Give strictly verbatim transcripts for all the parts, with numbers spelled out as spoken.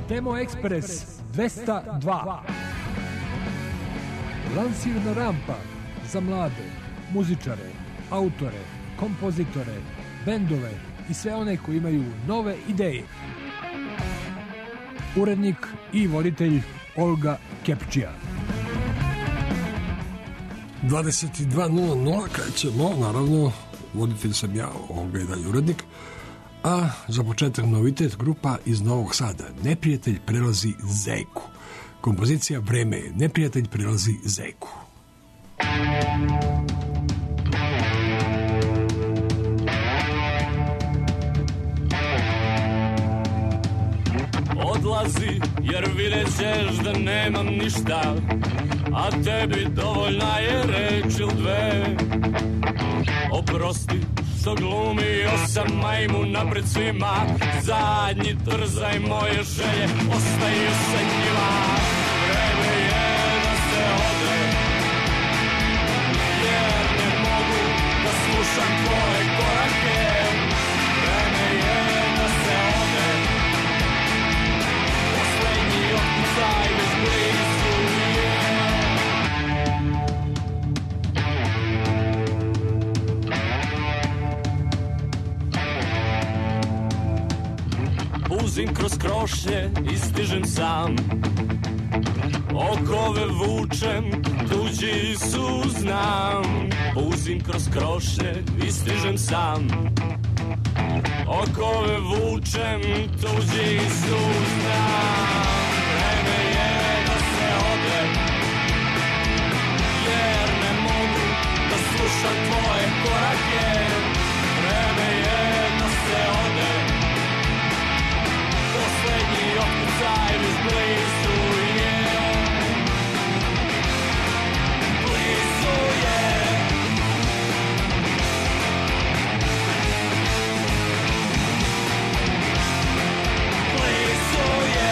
Demo Express dvesta dva. Lansirna rampa za mlade, muzičare, autore, kompozitore, bendove i sve one koji imaju nove ideje. Urednik i voditelj Olga Kepčija. dvadeset dva nula nula krećemo, naravno, voditelj sam ja, Olga je dalje urednik, a za početak novitet, grupa iz Novog Sada, Neprijatelj prelazi Zeku. Kompozicija Vreme, Neprijatelj prelazi Zeku. Odlazi jer vidjet ćeš da nemam ništa, a tebi dovoljna je reč il dve. Oprosti što glumio sam majmuna pred svima, zadnji trzaj moje želje ostaju sa njima. Vreme je da se ode, jer ne mogu da slušam tvoje korake. Vreme je da se ode, poslednji otkucaj već blizu je. Puzim kroz krošnje i stižem sam, okove vučem, tuđi su znam. Puzim kroz krošnje i stižem sam, okove vučem, tuđi su znam. Vreme je da se ode, jer ne mogu da slušam tvoje korake. Vreme je da se ode, poslednji otkucaj već blizu je. Blizu je. Blizu je.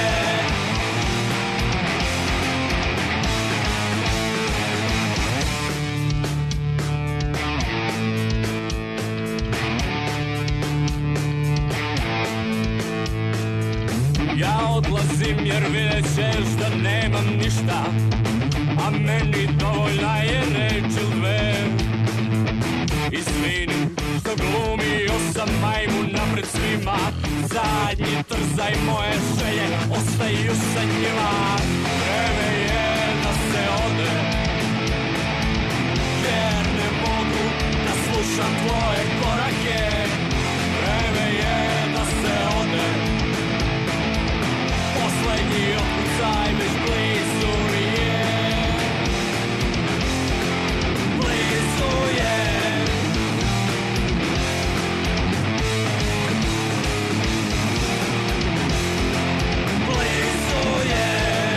Ja odlazim jer vidjet ćeš da nemam ništa, a meni dovoljna je reč il dve. Izvini što glumio sam majmuna pred svima, zadnji trzaj moje želje ostaju sa njima. Vreme je da se ode, jer ne mogu da slušam tvoje korake. Vreme je da se ode, poslednji otkucaj već blizu je. Blizu je. Blizu je.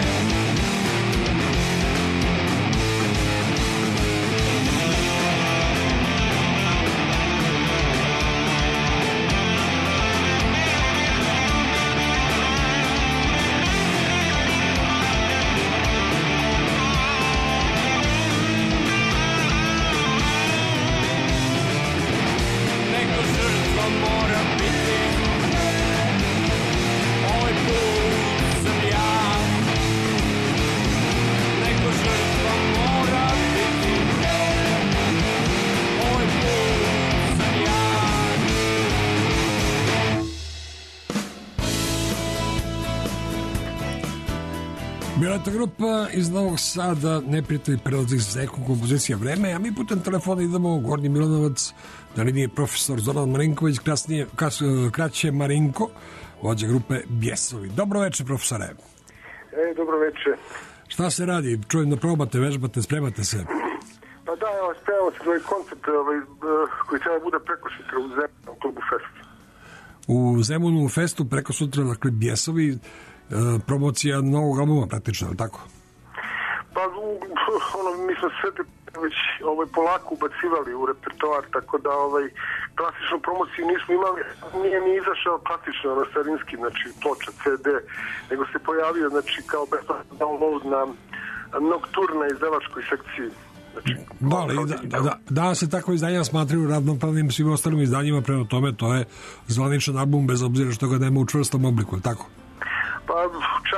Neko žrtva mora biti, ovaj put sam ja. Neko žrtva mora biti, ovaj put sam ja. Bila je to grupa iz Novog Sada, Neprijatelj prelazi Zeku, kompozicija Vreme, a mi putem telefona idemo u Gornji Milanovac, na liniji profesor Zoran Marinković, kasnije, kas, kraće Marinko, vođa grupe Bjesovi. Dobro večer, profesore. E, dobro večer. Šta se radi? Čujem da probate, vežbate, spremate se. Pa da, evo, spremamo se za ovaj koncert ovaj, koji treba bude preko sutra u Zemunu, u klubu Fest. U Zemunu u Festu preko sutra, dakle, Bjesovi, promocija novog albuma praktično, ali tako? Pa ono, mi smo sve već ovaj, polako ubacivali u repertoar, tako da ovaj, klasičnu promociju nismo imali, nije ni izašao klasično na starinski, znači ploča, ce de, nego se pojavio znači, kao besplatan download na Nocturna izdavačkoj sekciji. Znači, da, ali da, da, da, da se takve izdanja smatraju ravnopravnim svim ostalim izdanjima, prema tome to je zvaničan album bez obzira što ga nema u čvrstom obliku, tako? Pa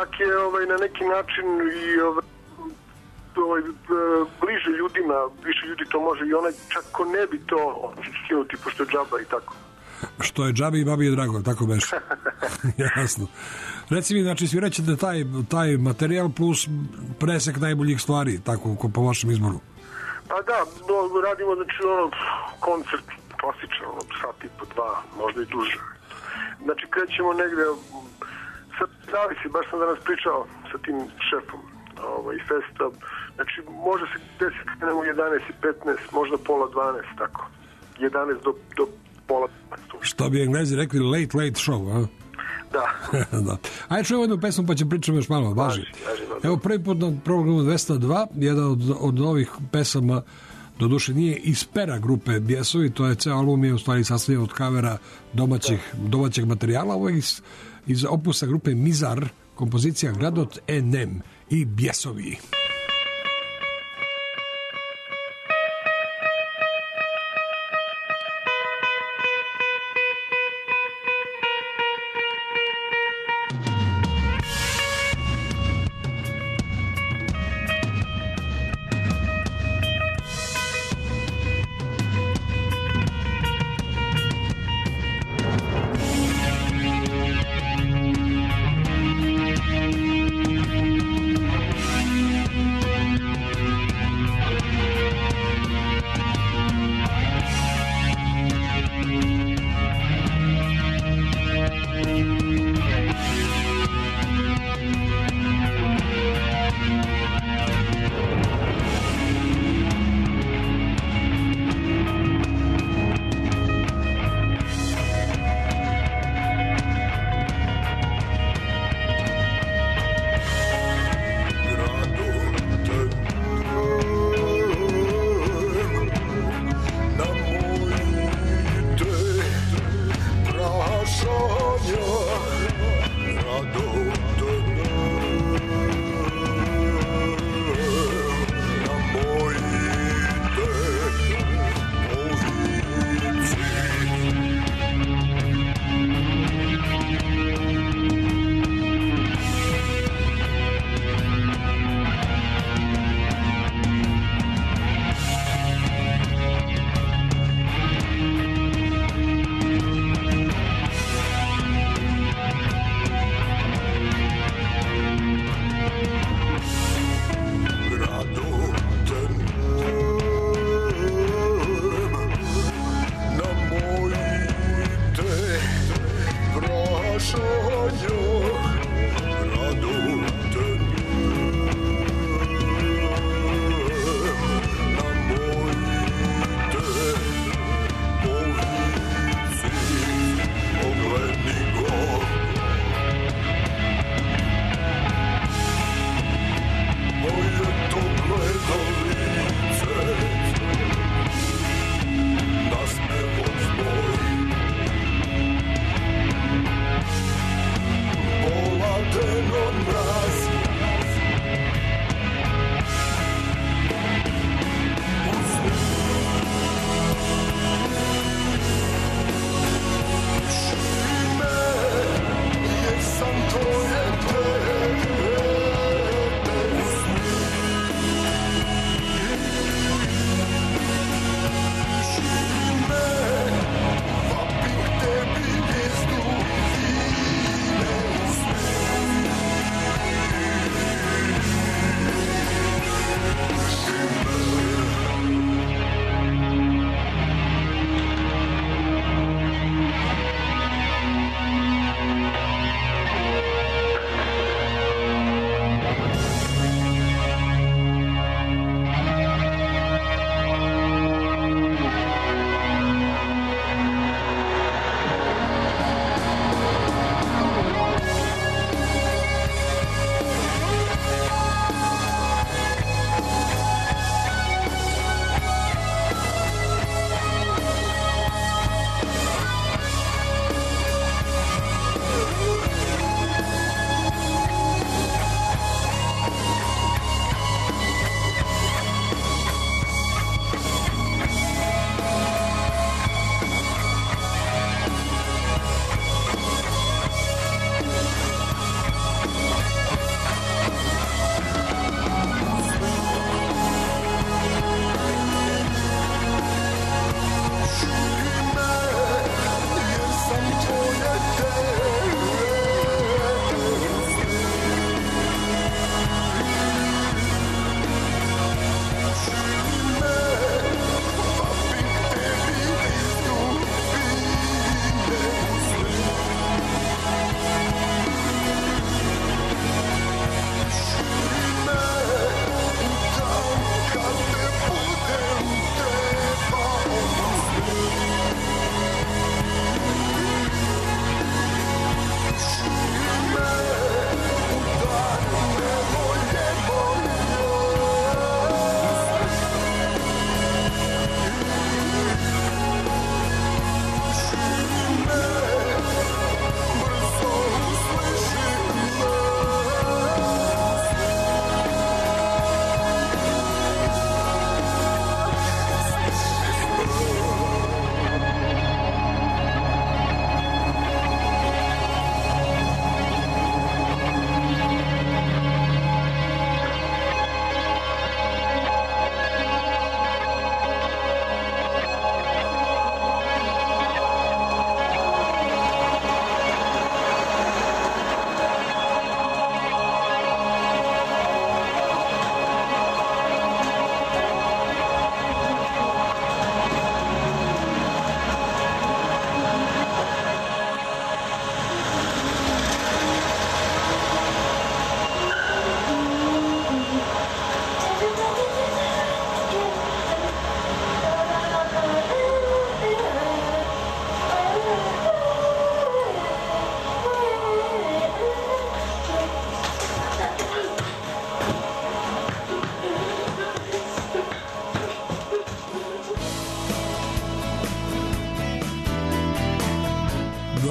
čak je ovaj, na neki način i ovaj, ovaj, bliže ljudima, više ljudi to može i onaj čak ko ne bi to skinuti, pošto je džaba i tako. Što je džabi i babi je drago, tako beše. Jasno. Reci mi, znači, svirat ćete taj, taj materijal plus presek najboljih stvari, tako po vašem izboru? Pa da, no, radimo, znači, ono, koncert klasičan, ono, sat i po dva, možda i duže. Znači, krećemo negde, sad zavisi, baš sam danas pričao sa tim šefom ovaj, festa, znači, može se desiti krenemo u jedanaest i petnaest, možda pola dvanaest, tako. jedanaest do, do pola dvanaest. Što bi Englezi rekli, late, late show, a? Da. Da. Ajde čujemo jednu pesmu pa će pričamo još malo. Važi. Evo prvi put na programu dvesta dva, jedan od, od novih pesama, do duše nije iz pera grupe Bjesovi, to je ceo album je u stvari sastavljen od kavera domaćih, domaćeg materijala, ovo je iz, iz opusa grupe Mizar, kompozicija Gradot Enem i Bjesovi. Thank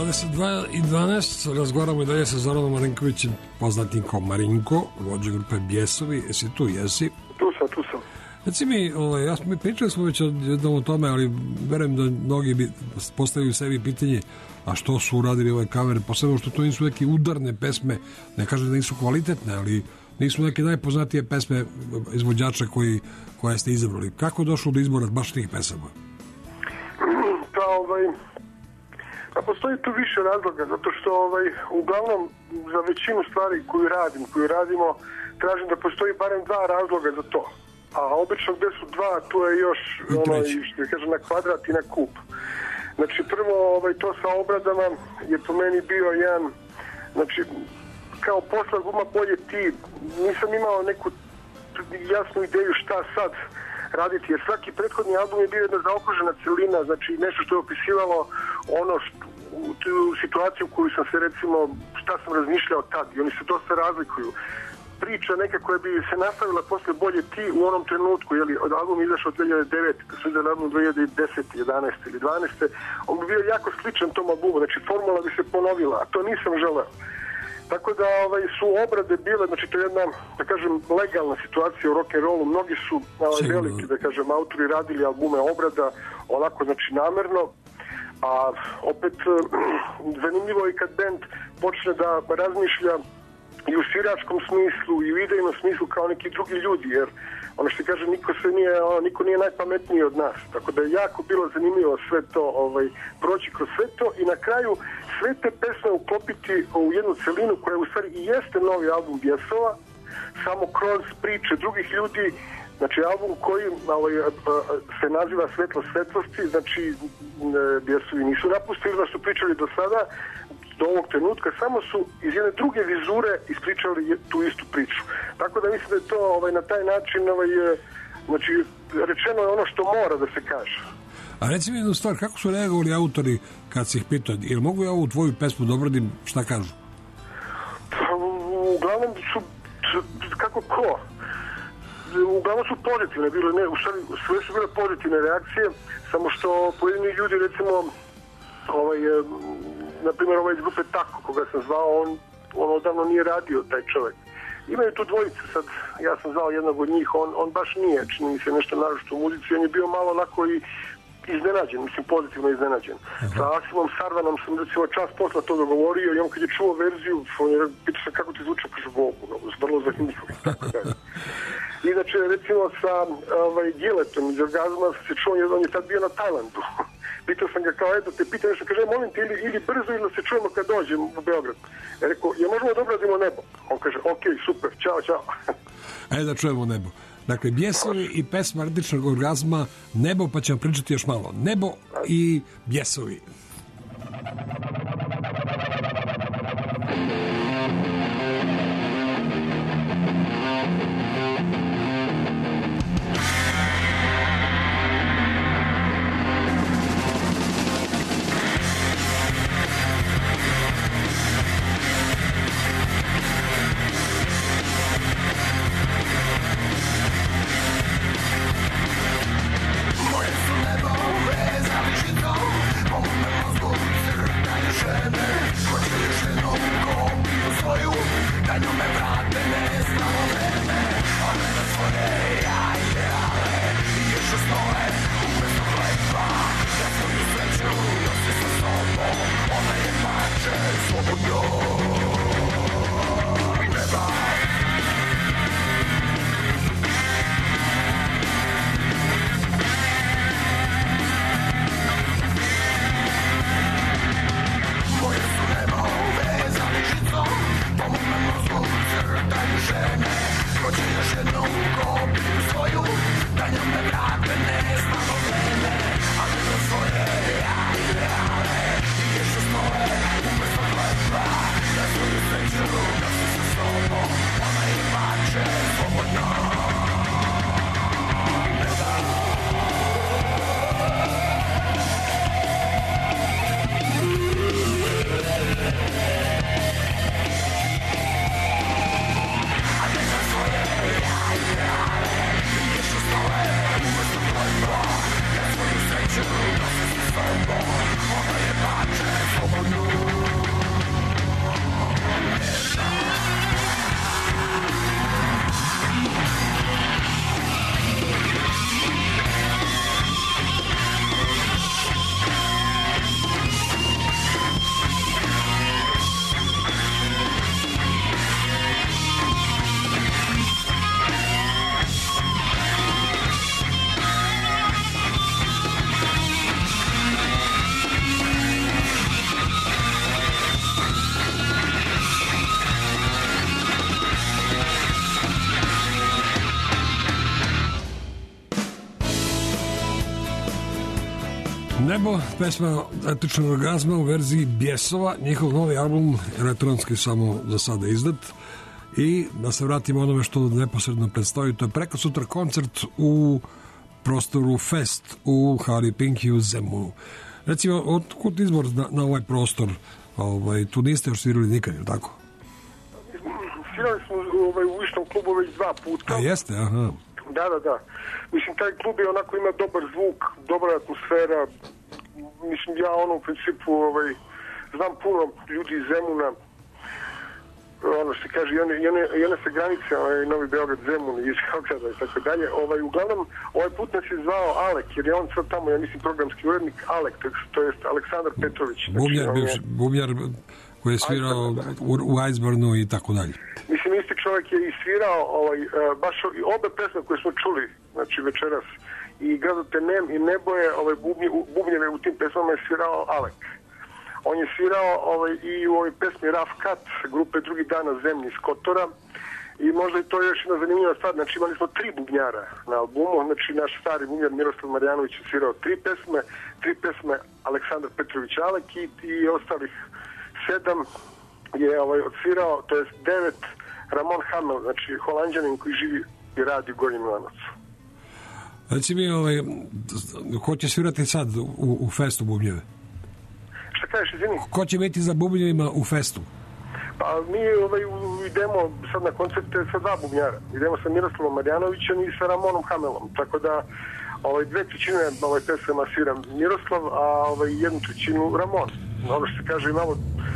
dvadeset dva i dvanaest, razgovaramo i dalje sa Zoranom Marinkovićem, poznatim kao Marinko, vođa grupe Bjesovi. Jesi tu, jesi? Tu sam, tu sam. Reci mi, ovaj, ja smo, mi pričali smo već jednom o tome, ali verujem da mnogi bi postavili sebi pitanje, a što su uradili ove kavere, posebno što to nisu neke udarne pesme, ne kažem da nisu kvalitetne, ali nisu neke najpoznatije pesme izvođača koji, koje ste izabrali. Kako je došlo do izbora baš tih pesama? Pa, ovaj, pa postoji tu više razloga, zato što ovaj, uglavnom za većinu stvari koju radim, koju radimo, tražim da postoji barem dva razloga za to. A obično gde su dva, tu je još ono, što kaže, na kvadrat i na kup. Znači prvo ovaj, to sa obradama je po meni bio jedan, znači kao posle albuma Bolje ti, nisam imao neku jasnu ideju šta sad raditi, jer svaki prethodni album je bio jedna zaokružena celina, znači nešto što je opisivalo ono što, tu situaciju u koju sam se recimo, šta sam razmišljao tad, i oni se dosta razlikuju. Priča neka koja bi se nastavila posle Bolje ti u onom trenutku, jer od album izašao dve hiljade devete, kad su izdali album dve hiljade desete, jedanaeste ili dvanaeste, on bi bio jako sličan tom albumu, znači formula bi se ponovila, a to nisam želeo. Tako da ovaj, su obrade bile, znači to je jedna, da kažem, legalna situacija u rock'n'rollu, mnogi su ovaj, veliki, da kažem, autori radili albume obrada, onako, znači namerno, a opet zanimljivo je kad band počne da razmišlja i u sviračkom smislu i u idejnom smislu kao neki drugi ljudi, jer ono što kaže, niko se nije, ono, niko nije najpametniji od nas, tako da je jako bilo zanimljivo sve to, ovaj, proći kroz sve to i na kraju sve te pesme uklopiti u jednu celinu koja u stvari i jeste novi album Bjesova, samo kroz priče drugih ljudi, znači album koji ovaj, se naziva Svetlo svetlosti, znači Bjesovi nisu napustili da su pričali do sada, do ovog trenutka, samo su iz jedne druge vizure ispričali tu istu priču. Tako da mislim da je to ovaj, na taj način ovaj, znači, rečeno je ono što mora da se kaže. A reci mi jednu stvar, kako su reagovali autori kad si ih pitao, jer mogu ja ovu tvoju pesmu da obradim, šta kažu? Uglavnom su, kako ko? Uglavnom su pozitivne bile, ne, u stvari sve su bile pozitivne reakcije, samo što pojedini ljudi, recimo, ovaj, na primjer ovaj iz grupe Tako, koga sam zvao, on, on odavno nije radio, taj čovjek. Imaju tu dvojice, sad ja sam zvao jednog od njih, on, on baš nije, čini mi se nešto naročito u muzici, on je bio malo onako i iznenađen, mislim pozitivno iznenađen. Uh-huh. Sa Asimom Sarvanom sam recimo čas posla to dogovorio i on kad je čuo verziju, on je pitao sam kako ti zvuče, kaže Bogu, no, vrlo zanimljivo i tako dalje. Inače, recimo sa ovaj, Giletom iz Orgazma se čuo, on je tad bio na Tajlandu. Pitao sam ga kao, eto, te pita nešto, kaže, molim te, ili, ili brzo ili se čujemo kad dođem u Beograd. Ja rekao, ja možemo da obrazimo nebo? On kaže, ok, super, čao, čao. Ajde da čujemo nebo. Dakle, Bjesovi i pesma Radičnog orgazma, Nebo, pa ćemo pričati još malo. Nebo i Bjesovi. Moje su nebo, bez završitko, pomoć Nebo, pesma Etičnog orgazma u verziji Bjesova, njihov novi album, elektronski samo za sada izdat. I da se vratimo onome što neposredno predstoji, to je preko sutra koncert u prostoru Fest u Hari Pinky u Zemunu. Recimo, otkud izbor na, na ovaj prostor? Ovaj, tu niste još svirali nikad, je tako? Svirali smo ovaj, u istom klubu već dva puta. A jeste, aha. Da, da, da. Mislim, taj klub je onako ima dobar zvuk, dobra atmosfera. Mislim, ja ono u principu ovaj, znam puno ljudi iz Zemuna. Ono što se kaže, i one, i one, i one se granice, ovaj, Novi Beograd, Zemun i iz Beograda i tako dalje. Ovaj, uglavnom, ovaj put nas je zvao Alek, jer je on sad tamo, ja mislim, programski urednik Alek, to je Aleksandar Petrović. Bubnjar, znači, bivš, bubnjar koji je svirao u, u Iceburnu i tako dalje. Mislim, isti čovjek je i svirao ovaj, baš obe pesme koje smo čuli, znači večeras, i Gradote Nem i Neboje, ovaj, bubnje, bubnjeve u tim pesmama je svirao Alek. On je svirao ovaj, i u ovoj pesmi Rough Cut grupe Drugi dan na zemlji iz Kotora i možda je to još jedna zanimljiva stvar, znači imali smo tri bubnjara na albumu, znači naš stari bubnjar Miroslav Marjanović je svirao tri pesme, tri pesme Aleksandar Petrović Alek i, i ostalih sedam je ovaj, odsvirao, to jest devet Ramon Hamel, znači holanđanin koji živi i radi u Gornjem Milanovcu. Reci mi, ovaj, ko će svirati sad u, u Festu bubnjeve? Šta kažeš, izvini? Ko će biti za bubnjevima u Festu? Pa mi ovaj, idemo sad na koncerte sa dva bubnjara. Idemo sa Miroslavom Marjanovićem i sa Ramonom Hamelom. Tako da ovaj, dve trećine ovaj, pesama svira Miroslav, a ovaj, jednu trećinu Ramon. Ono što se kaže malo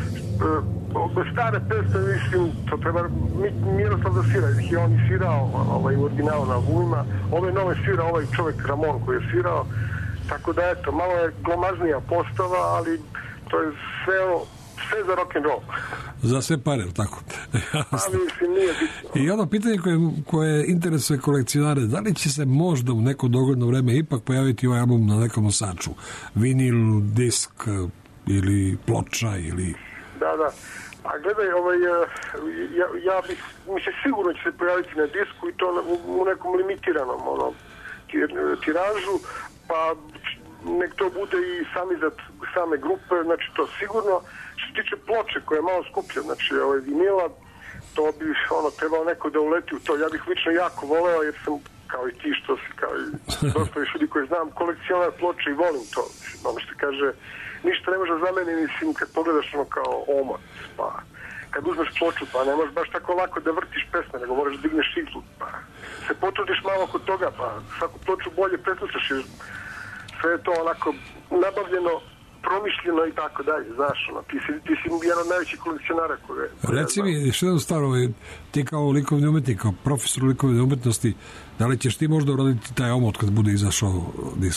e, stare pesme, mislim, to treba Miroslav da svira. I on je svirao ovaj, u originalu na albumima. Ove nove svira ovaj čovjek Ramon koji je svirao. Tako da, eto, malo je glomaznija postava, ali to je sve ono, sve za rock'n'roll. Za sve pare, tako? Ali, mislim, nije bitno. I ono pitanje koje, koje interesuje kolekcionare, da li će se možda u neko dogledno vreme ipak pojaviti ovaj album na nekom nosaču? Vinil, disk ili ploča ili... Da, da. A gledaj, ovaj, ja, ja bih, mislim, sigurno će se pojaviti na disku i to u, u nekom limitiranom ono, tiražu, pa nek to bude i sami za same grupe, znači to sigurno. Što se tiče ploče koja je malo skuplja, znači ovaj vinila, to bi ono trebalo neko da uleti u to. Ja bih lično jako voleo, jer sam kao i ti što si, kao i dosta još ljudi koji znam, kolekcionar ploče i volim to. Ono što kaže, ništa ne može za mene, mislim, kad pogledaš ono kao omot, pa kad uzmeš ploču, pa ne možeš baš tako lako da vrtiš pesme, nego moraš da digneš iglu, pa se potrudiš malo oko toga, pa svaku ploču bolje preslušaš, jer sve je to onako nabavljeno, promišljeno i tako dalje, znaš, ono, ti si, ti si jedan od najvećih kolekcionara koje... Reci mi, što je staro, ti kao likovni umetnik, kao profesor likovne umetnosti, da li ćeš ti možda uraditi taj omot kad bude izašao disk?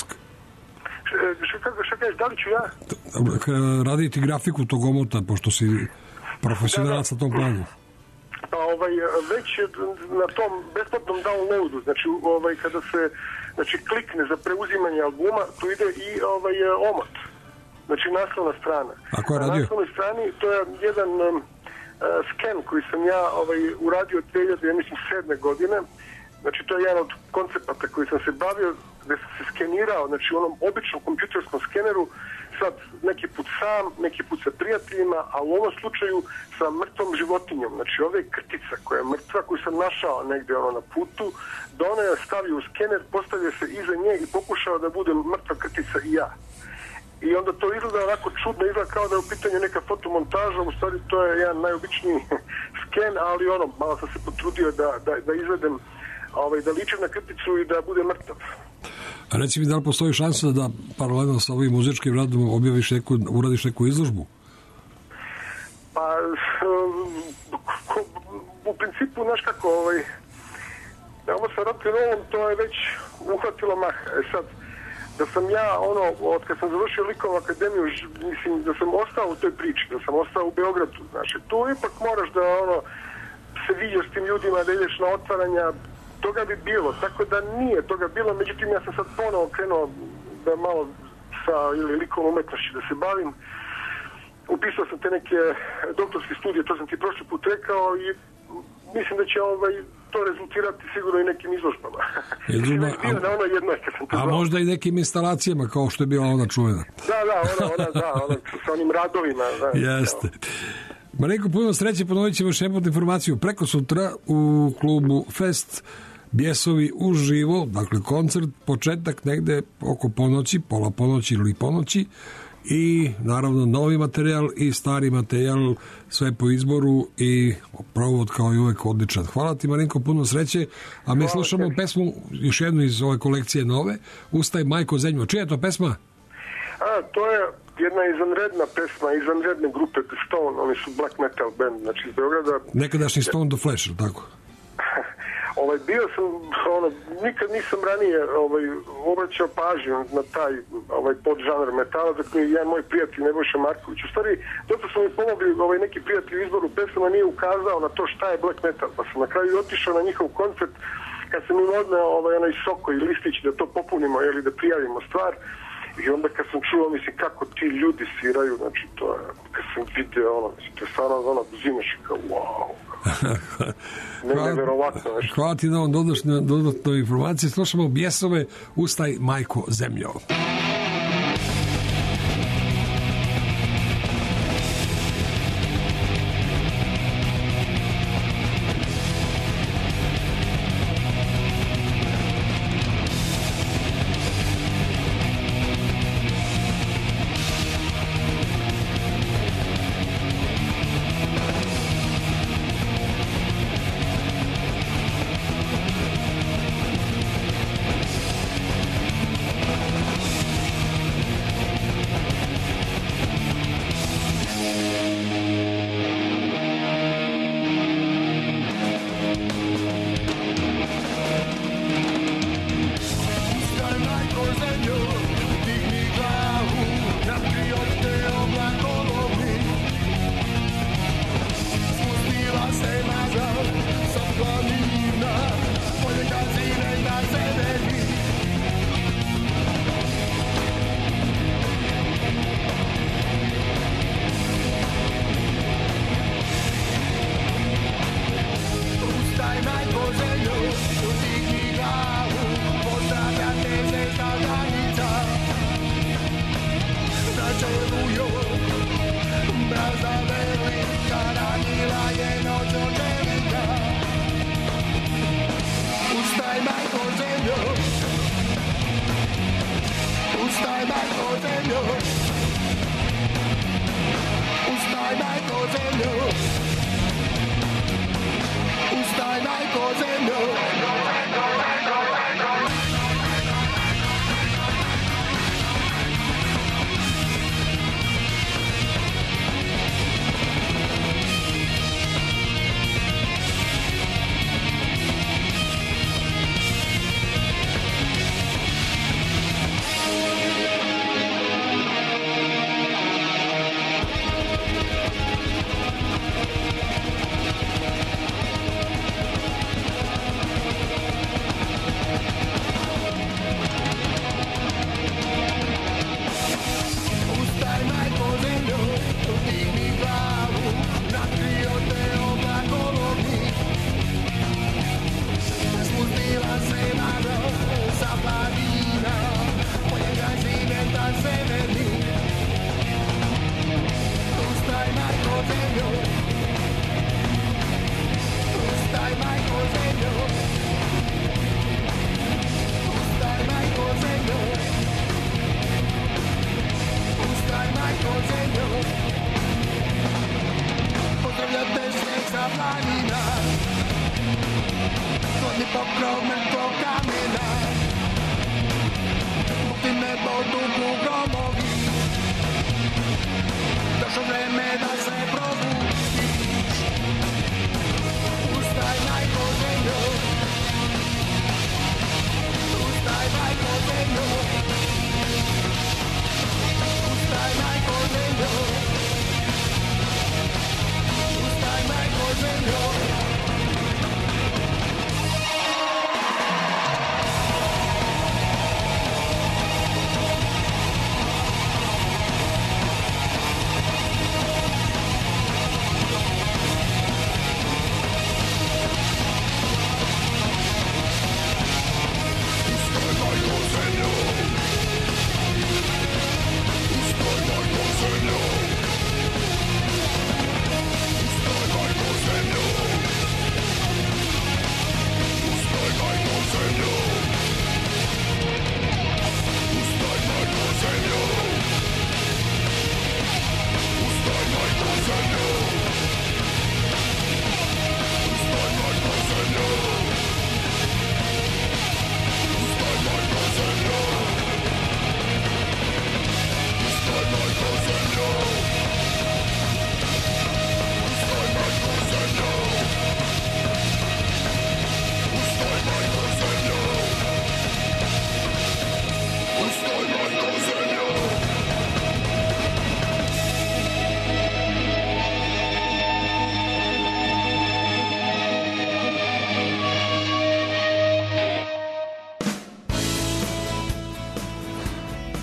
Šta kažeš, da li ću ja? Raditi grafiku tog omota, pošto si profesionalac na tom planu. Pa ovaj, već na tom besplatnom downloadu, znači ovaj, kada se znači, klikne za preuzimanje albuma, tu ide i ovaj, omot. Znači naslovna strana. A ko je radio? Na naslovnoj strani to je jedan um, uh, sken koji sam ja ovaj, uradio dve hiljade sedme godine. Znači to je jedan od koncepata koji sam se bavio, gde sam se skenirao, znači u onom običnom kompjuterskom skeneru, sad neki put sam, neki put sa prijateljima, a u ovom slučaju sa mrtvom životinjom. Znači ova je krtica koja je mrtva, koju sam našao negde ono na putu, da ona je stavio u skener, postavio se iza nje i pokušao da bude mrtva krtica i ja. I onda to izgleda onako čudno, izgleda kao da je u pitanju neka fotomontaža, u stvari to je jedan najobičniji sken, ali ono, malo sam se potrudio da, da, da izvedem, ovaj, da ličim na krticu i da bude mrtav. A reci mi, da li postoji šansa da paralelno sa ovim muzičkim radom objaviš neku, uradiš neku izložbu? Pa, u principu, znaš kako, ovaj, ovo sa rock'n'rollom, to je već uhvatilo maha. E sad, da sam ja, ono, od kad sam završio likovnu akademiju, mislim, da sam ostao u toj priči, da sam ostao u Beogradu, znači, tu ipak moraš da, ono, se vidiš s tim ljudima, da ideš na otvaranja, toga bi bilo, tako da nije toga bilo, međutim, ja sam sad ponovo krenuo da malo sa, ili likovnom umetnošću da se bavim, upisao sam te neke doktorske studije, to sam ti prošli put rekao i mislim da će ovaj, to rezultirati sigurno i nekim izložbama. Izložba, a, na ono jednoj, kad sam to a znao. možda i nekim instalacijama, kao što je bila ona čuvena. Da, da, ona, ona, da, ona, sa onim radovima. Da, Jeste. Marenko, puno sreće, ponovit ćemo još jednu informaciju. Preko sutra u klubu Fest Bjesovi uživo, dakle koncert, početak negde oko ponoći, pola ponoći ili ponoći, i naravno novi materijal i stari materijal, sve po izboru i provod kao i uvek odličan. Hvala ti, Marinko, puno sreće, a mi Hvala slušamo te. pesmu, još jednu iz ove kolekcije nove, Ustaj majko zemljo. Čija je to pesma? A, to je jedna izvanredna pesma, izvanredne grupe The Stone, oni su black metal band, znači iz Beograda. Nekadašnji Stone the Flash, tako? Ovaj, bio sam, ono, nikad nisam ranije ovaj, obraćao pažnju na taj ovaj, podžanr metala, za koji jedan moj prijatelj Nebojša Marković. U stvari, dosta su mi pomogli ovaj, neki prijatelj u izboru pesama, nije ukazao na to šta je black metal, pa sam na kraju otišao na njihov koncert, kad sam im odneo ovaj, onaj soko i listić da to popunimo, ili da prijavimo stvar. I onda kad sam čuo, mislim, kako ti ljudi sviraju, znači, to je, kad sam vidio, ono, mislim, to je stvarno, ono, zimaš i kao, wow. Ne, neverovatno nešto. Hvala ti na ovom dodatnoj informaciji. Slušamo Bjesove, Ustaj majko zemljo.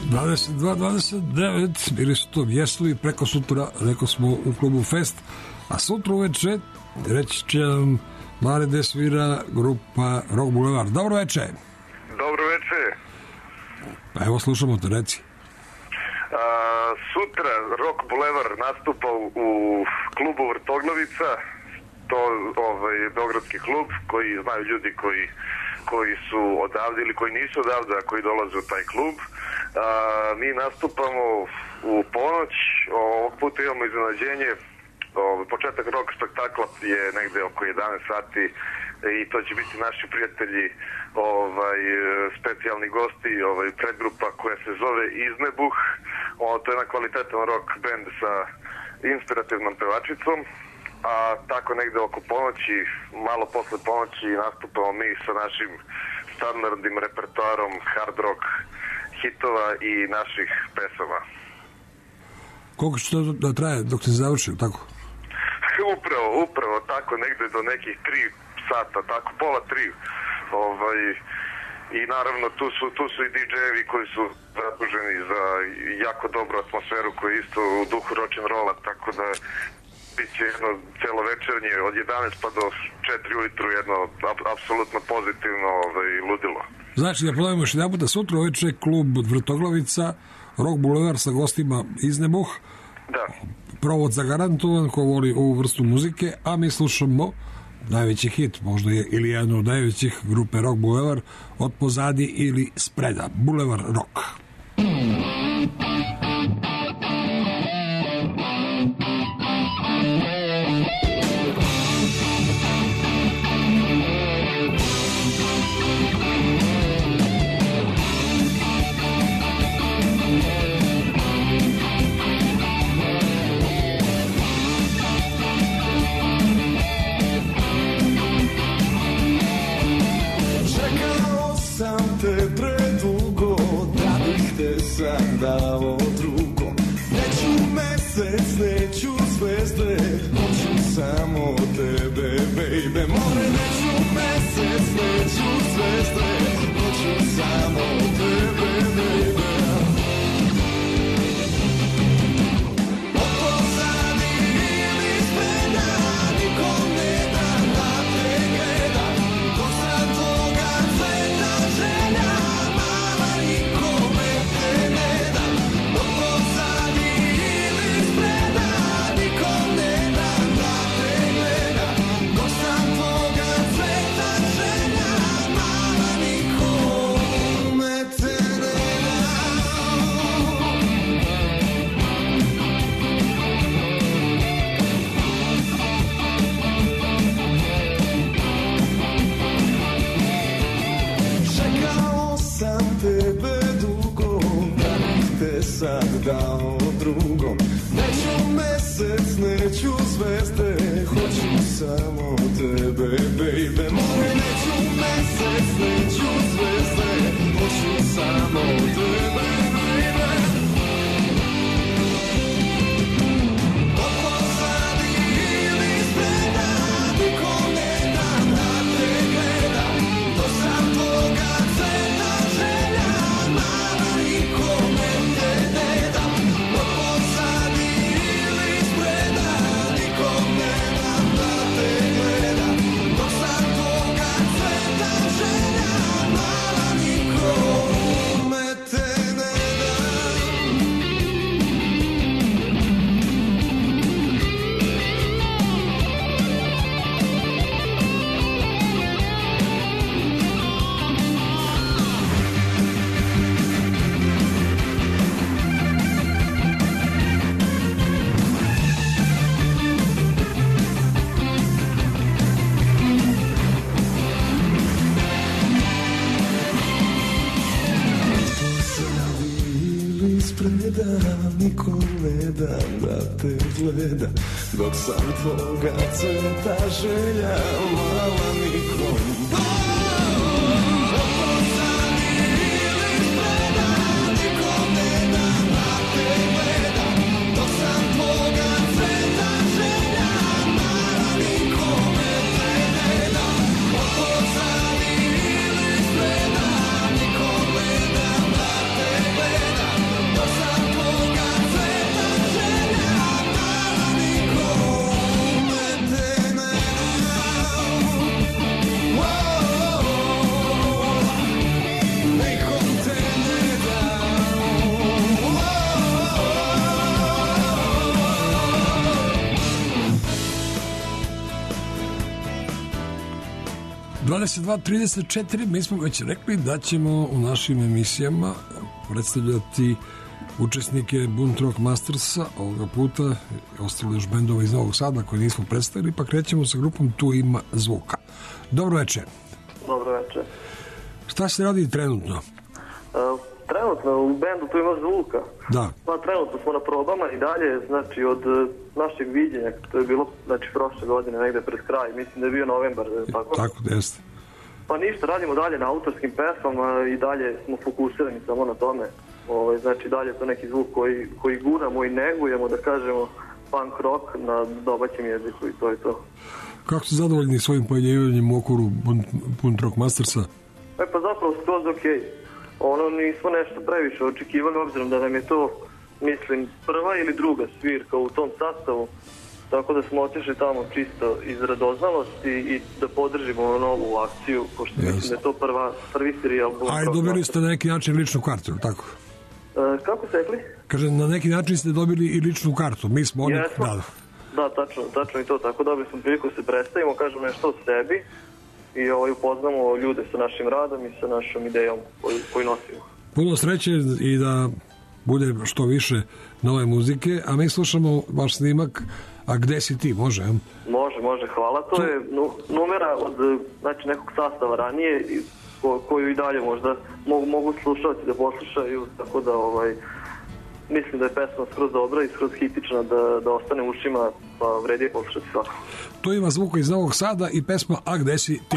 dvadeset dva dvadeset devet, bili su to Vjesli, preko sutra, rekao smo, u klubu Fest, a sutra uveče reći će nam Mare de svira grupa Rock Boulevard. Dobro večer. Dobro večer. Pa evo, slušamo te, reci. A, sutra Rock Boulevard nastupa u, u klubu Vrtoglavica, to ovaj, beogradski klub koji znaju ljudi koji, koji su odavde ili koji nisu odavde, a koji dolaze u taj klub. A, mi nastupamo u ponoć, ovog puta imamo iznenađenje. O, početak rock spektakla je negde oko jedanaest sati i to će biti naši prijatelji, ovaj, specijalni gosti, ovaj, predgrupa koja se zove Iznebuh. O, to je jedan kvalitetan rock band sa inspirativnom pevačicom, a tako negde oko ponoći, malo posle ponoći nastupamo mi sa našim standardnim repertoarom hard rock hitova i naših pesama. Koliko će to da traje dok se završi, tako? Upravo, upravo tako, negde do nekih tri sata, tako, pola tri. Ovaj, I naravno tu su, tu su i didžejevi koji su zaduženi za jako dobru atmosferu koja je isto u duhu rock'n'rolla, tako da bit će jedno celo večernje od jedanaest pa do četiri ujutru jedno ap- apsolutno pozitivno ovaj, ludilo. Znači, da ponovimo još jedan puta, sutra uveče klub Vrtoglavica, Rock Boulevard sa gostima Iznebuh. Da. Provod zagarantovan, ko voli ovu vrstu muzike, a mi slušamo najveći hit, možda je ili jedno od najvećih grupe Rock Boulevard, od pozadi ili spreda, Boulevard Rock. Dao drugom. Neću mesec, neću zvezde, hoću samo tebe, baby. More, neću mesec, neću zvezde, hoću samo tebe, baby. Od pozadi ili spreda, nikom ne dam da te gledam. Dok sam tvoga cveta želja, mama, nikome te ne dam. Od pozadi ili spreda, nikom ne dam da te gledam. Dok sam tvoga cveta želja, mama, nikome te ne dam. Čekao sam tebe dugo, da bih te sad dao drugom. Neću mesec, neću zvezde, hoću samo tebe, baby. More, neću mesec, neću zvezde, hoću samo tebe, baby. Od pozadi ili spreda, nikom ne dam da te gledam. Dok sam tvoga cveta želja, mama, nikome te ne dam. Od pozadi ili spreda, nikom ne dam da te gledam. Dok sam tvoga cveta želja, mama, nikome te ne dam. Ili spreda, nikom ne dam da te gleda. Dok sam tvoga cveta želja, mala, nikom. Od pozadi ili spreda, nikom ne dam da te gledam. Dok sam tvoga cveta želja, mala, nikome te ne dam. Od pozadi ili spreda, nikom ne dam da te gledam. dvadeset dva trideset četiri, mi smo već rekli da ćemo u našim emisijama predstavljati učesnike Bunt Rock Mastersa. Ovoga puta ostalo još bendova iz Novog Sada koje nismo predstavili, pa krećemo sa grupom Tu ima zvuka. Dobro večer. Dobro večer. Šta se radi trenutno? Uh, trenutno u bendu Tu ima zvuka. Da. Pa trenutno smo na probama i dalje, znači od uh, našeg viđenja, to je bilo znači prošle godine negde pred kraj, mislim da je bio novembar. Tako, tako jeste. Pa ništa, radimo dalje na autorskim pesmama i dalje smo fokusirani samo na tome. Ovaj, znači dalje je to neki zvuk koji, koji guramo i negujemo, da kažemo, punk rock na domaćem jeziku i to je to. Kako ste zadovoljni svojim pojavljivanjem u okviru Bunt Rock Mastersa? E pa zapravo skroz ok. Ono, nismo nešto previše očekivali, obzirom da nam je to, mislim, prva ili druga svirka u tom sastavu, tako da smo otišli tamo čisto iz radoznalosti i da podržimo novu akciju, pošto yes. mislim da je to prva, prvi serijal. A dobili ste na neki način ličnu kartu, tako? E, kako se rekli? Kaže, na neki način ste dobili i ličnu kartu, mi smo oni... Jesmo. Da, da tačno, tačno i to, tako dobili smo priliku da se predstavimo, kažemo nešto o sebi i ovaj, upoznamo ljude sa našim radom i sa našom idejom koju, koju nosimo. Puno sreće i da bude što više nove muzike, a mi slušamo vaš snimak A gde si ti, može? Može, može, hvala. To je nu, numera od znači, nekog sastava ranije ko, koju i dalje možda mogu, mogu slušati da poslušaju, tako da ovaj, mislim da je pesma skroz dobra i skroz hitična da, da ostane u ušima, pa vredi je poslušati svako. To ima zvuka iz Novog Sada i pesma A gde si ti?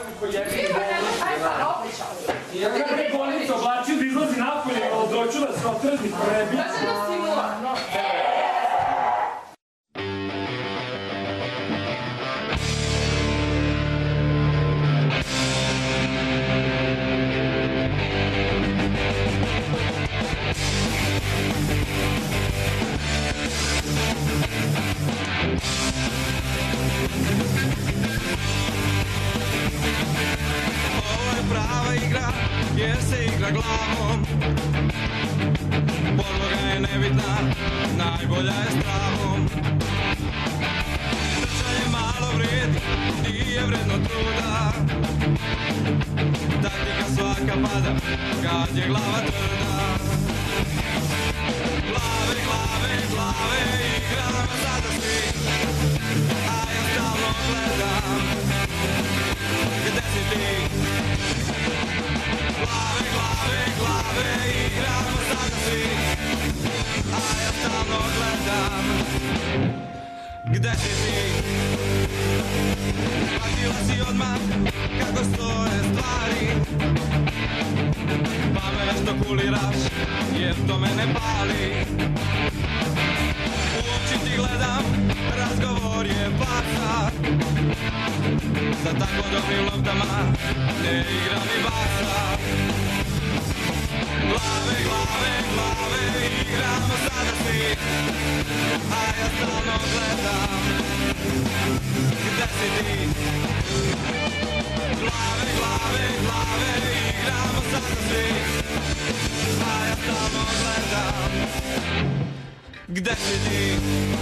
Ja kada mi bolnicu oblačio da izlazi napolje, doću da se otredi prebi. Ja sam nastimula. Prava igra, jer se igra glavom. Podloga je nebitna, najbolja je s travom. Trčanje malo vredi, nije vredno truda. Taktika svaka pada, kad je glava tvrda. Glave, glave, glave, igramo sada svi, a ja stalno gledam. Gde si ti? Glave, glave, glave, igramo sada svi, a ja stalno gledam. Gde si ti? Shvatila si odmah kako stoje stvari, pa me nešto kuliraš, jer to mene pali. U oči ti gledam, razgovor je farsa, sa tako dobrim loptama ne igra mi basa. Glave, glave, glave, igramo sada svi, a ja stalno gledam. Gde si ti? Glave, glave, glave, igramo sada svi, a ja stalno gledam. Gde si ti?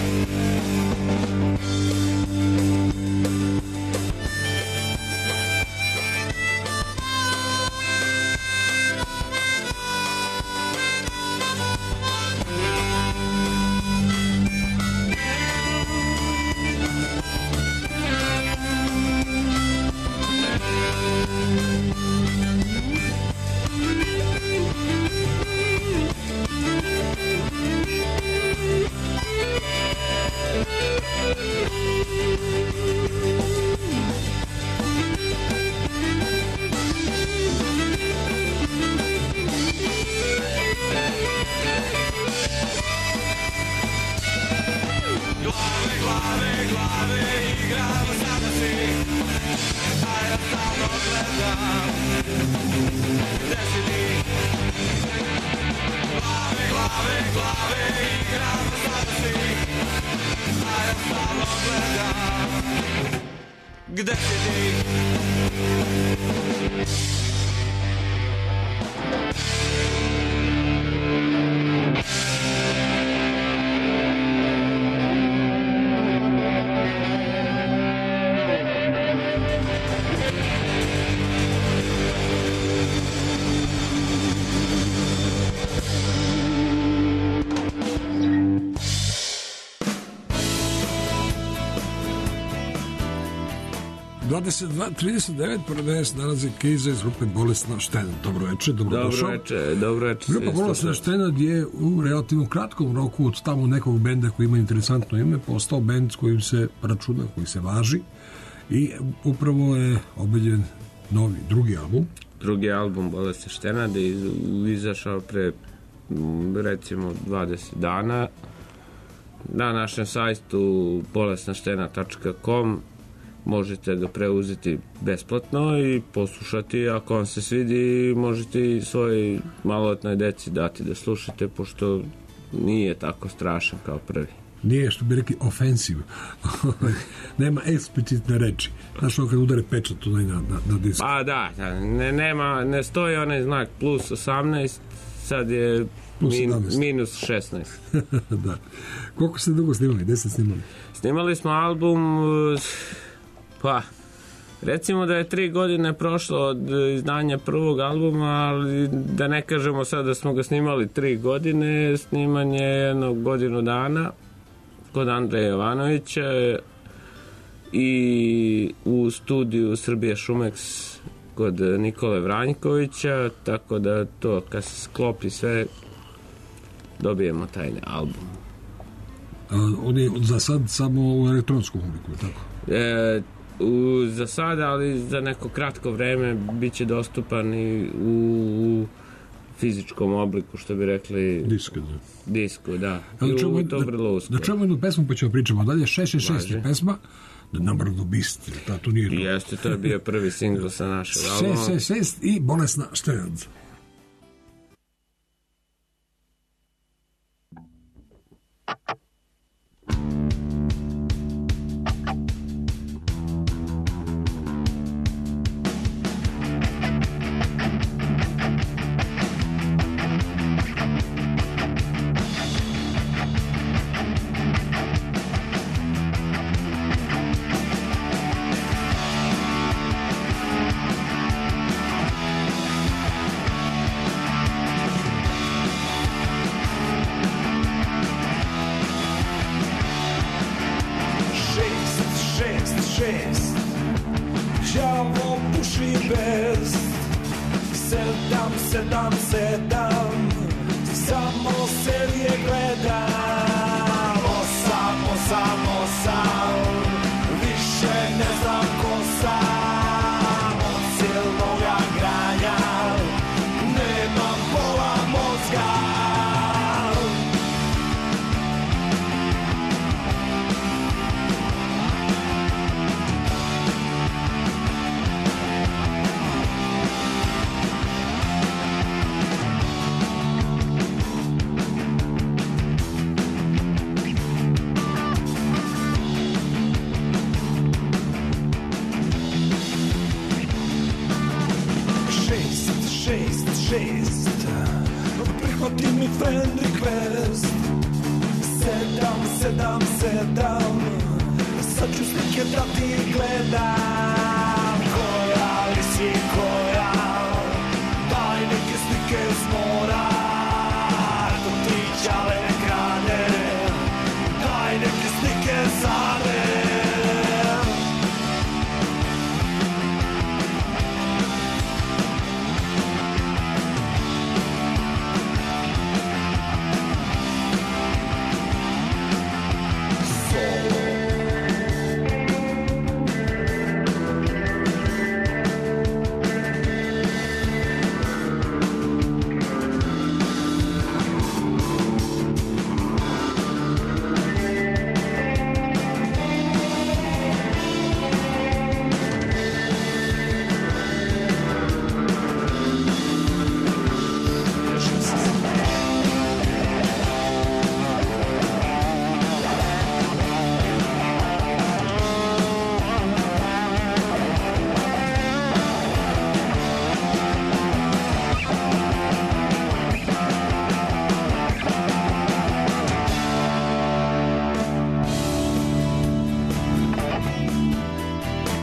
Gde si ti? dvadeset dva trideset devet pored nas nalazi Kejza iz grupe Bolesna Štenad. Dobro večer, dobrodošao. Dobro večer, dobro večer. Grupa Bolesna Štenad je u relativno kratkom roku od tamo nekog benda koji ima interesantno ime postao bend kojim se računa, koji se važi i upravo je objavljen novi, drugi album. Drugi album Bolesna Štenad je izašao pre recimo dvadeset dana na našem sajtu bolesna štena tačka com. Možete ga preuzeti besplatno i poslušati. Ako vam se svidi, možete i svojoj maloljetnoj deci dati da slušate, pošto nije tako strašan kao prvi. Nije, što bi rekli, ofensiv. Nema eksplicitne reči. Znaš, ono kad udare pečat na, na, na disk. Pa da, da ne, nema, ne stoji onaj znak plus osamnaest, sad je min, minus šesnaest. Da. Koliko ste dugo snimali? Gde ste snimali? Snimali smo album, pa recimo da je tri godine prošlo od izdanja prvog albuma, ali da ne kažemo sad da smo ga snimali tri godine, snimanje jednog godinu dana kod Andreja Jovanovića i u studiju Srbija Šumex kod Nikole Vranjkovića, tako da to kad se sklopi sve dobijemo taj album. A, on je za sad samo u elektronskom obliku, tako? E, u, za sad, ali za neko kratko vreme bit će dostupan i u fizičkom obliku, što bi rekli... Disko, da. Disko, da. I da u, to vrlo uskoro. Da čujemo jednu pesmu pa ćemo pričamo. Dalje šest šest šest je pesma The Number of the Beast. Ta, to nije to. Jeste, to je bio prvi singl sa našeg albuma. šest šest šest i Bolesna Štenad.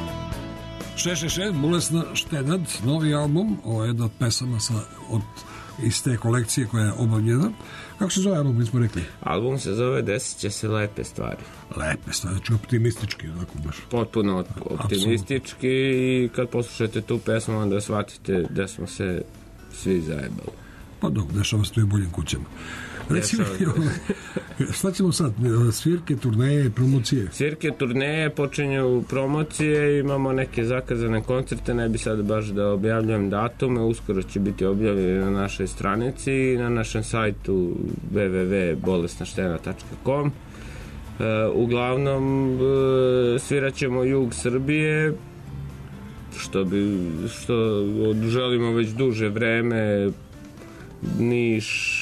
šest šest šest, Bolesna Štenad, novi album, ovo je jedna od pesama sa, od iz te kolekcije koja je obavljena. Kako se zove album, mi smo rekli? Album se zove Desit će se lepe stvari. Lepe stvari, znači optimistički, onako baš. Potpuno optimistički i kad poslušate tu pesmu onda shvatite da smo se svi zajebali. Pa dobro, dešava se to i u boljim kućama. Recimo, šta ćemo sad? Svirke, turneje, promocije? Svirke, turneje, počinju promocije, imamo neke zakazane koncerte, ne bi sad baš da objavljujem datume, uskoro će biti objavljeni na našoj stranici i na našem sajtu w w w tačka bolesna štena tačka com. Uh, uglavnom, uh, svirat ćemo jug Srbije, što, bi, što želimo već duže vreme, Niš,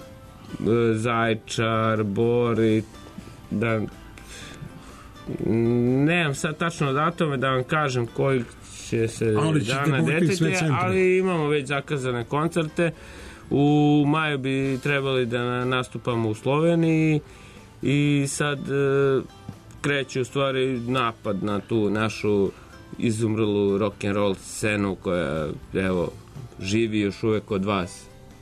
Zaječar, Bor i da nemam sad tačno datume da vam kažem koji će se ali dana detiti, ali imamo već zakazane koncerte. U maju bi trebali da nastupamo u Sloveniji i sad kreće u stvari napad na tu našu izumrlu rock'n'roll scenu koja evo živi još uvek kod vas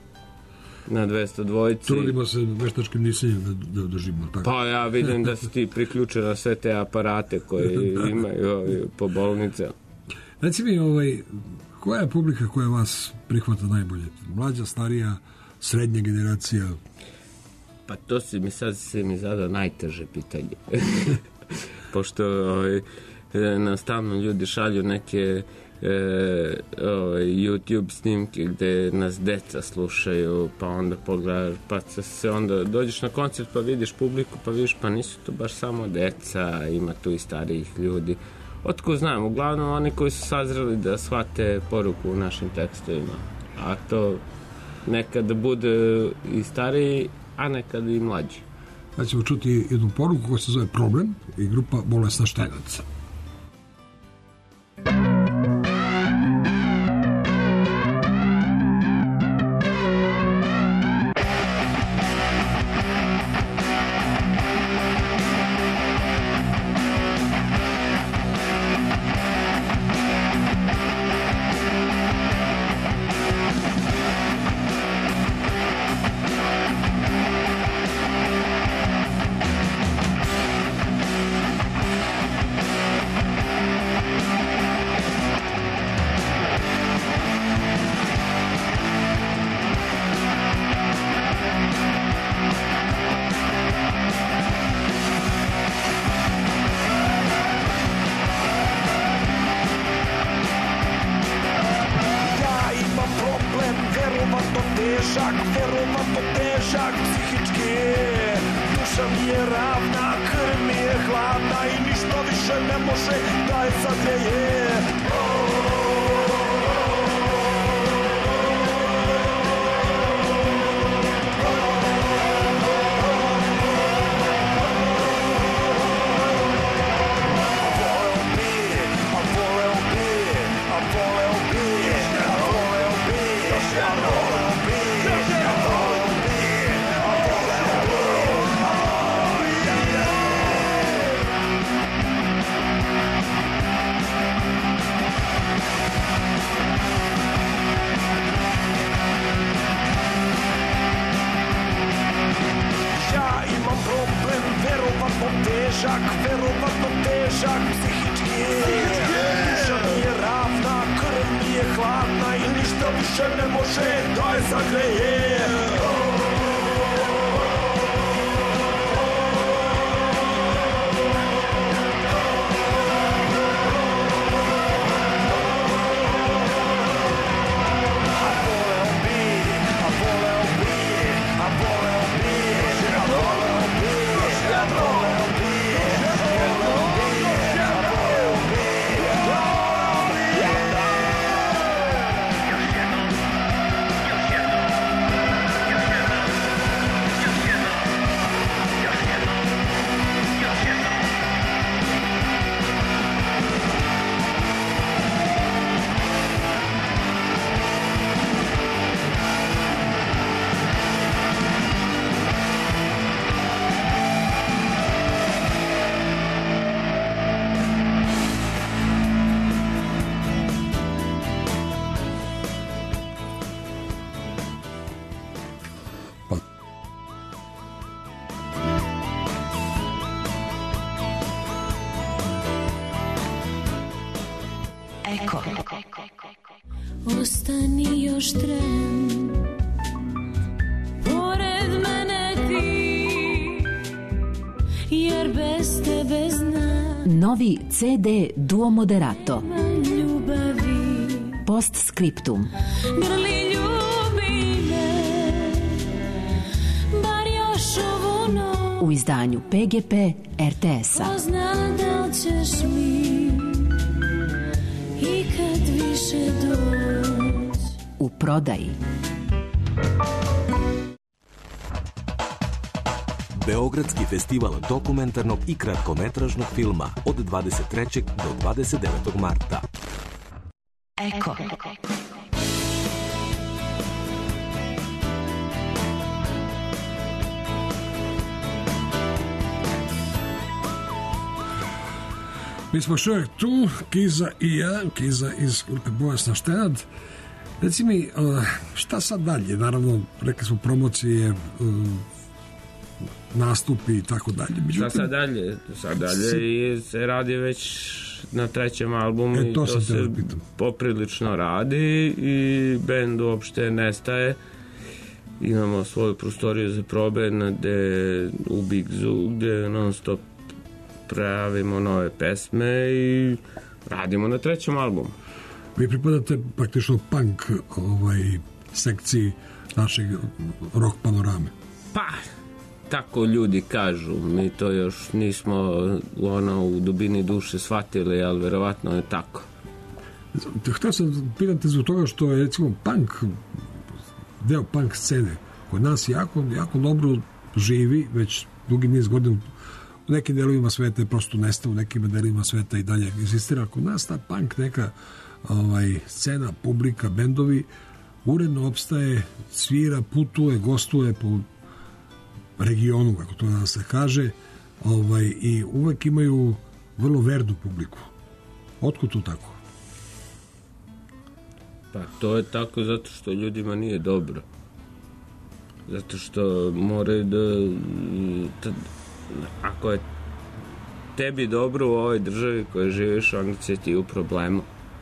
na dvesta dvojici. Trudimo se veštačkim nisenjem da, da držimo. Tako. Pa ja vidim da si ti priključen na sve te aparate koje imaju ovi, po bolnice. Reci mi, ovaj, koja je publika koja vas prihvata najbolje? Mlađa, starija, srednja generacija? Pa to si mi sad si mi zadao najteže pitanje. Pošto ovaj, nam stalno ljudi šalju neke E, ovaj, YouTube snimke gde nas deca slušaju, pa onda pogledaš, pa se onda dođeš na koncert pa vidiš publiku, pa vidiš pa nisu to baš samo deca, ima tu i starijih ljudi. Otko znam, uglavnom oni koji su sazreli da shvate poruku u našim tekstovima, a to nekad bude i stariji, a nekad i mlađi. Ja ćemo čuti jednu poruku koja se zove Problem i grupa Bolesna štenaca. Još jednom Eko. Ostani još tren, pored mene ti, jer bez tebe znam. Novi ce de Duo Moderato. Ljubavi. Postscriptum. Grli ljubi me, bar još ovu noć. U izdanju pe ge pe er te es-a. Ko zna da li ćeš mi ikad više doć. U prodaji. Beogradski festival dokumentarnog i kratkometražnog filma od dvadeset trećeg do dvadeset devetog marta. Eko. Mi smo još uvijek tu, Kiza i ja, Kiza iz grupe Bolesna štenad. Reci mi, šta sad dalje? Naravno, rekli smo promocije, nastupi i tako dalje. Međutim, šta sad dalje? Sad dalje si... i se radi već na trećem albumu e, to i to se poprilično radi i bend uopšte nestaje. Imamo svoju prostoriju za probe gde, u Big Zoo, gde non stop pravimo nove pesme i radimo na trećem albumu. Vi pripadate praktično punk ovaj, sekciji našeg rock panorame. Pa, tako ljudi kažu. Mi to još nismo ono, u dubini duše shvatili, ali verovatno je tako. Htio sam pitati zbog toga što je recimo punk, deo punk scene kod nas jako, jako dobro živi već dugi niz godina. U nekim delovima sveta je prosto nestao, u nekim delovima sveta i dalje existira. Kod nas ta punk neka ovaj, scena, publika, bendovi uredno opstaje, svira, putuje, gostuje po regionu, kako to da se kaže, ovaj, i uvek imaju vrlo vernu publiku. Otkud to tako? Pa to je tako zato što ljudima nije dobro. Zato što moraju da... da ako je tebi dobro u ovoj državi kojoj živiš, onda će ti u problemu.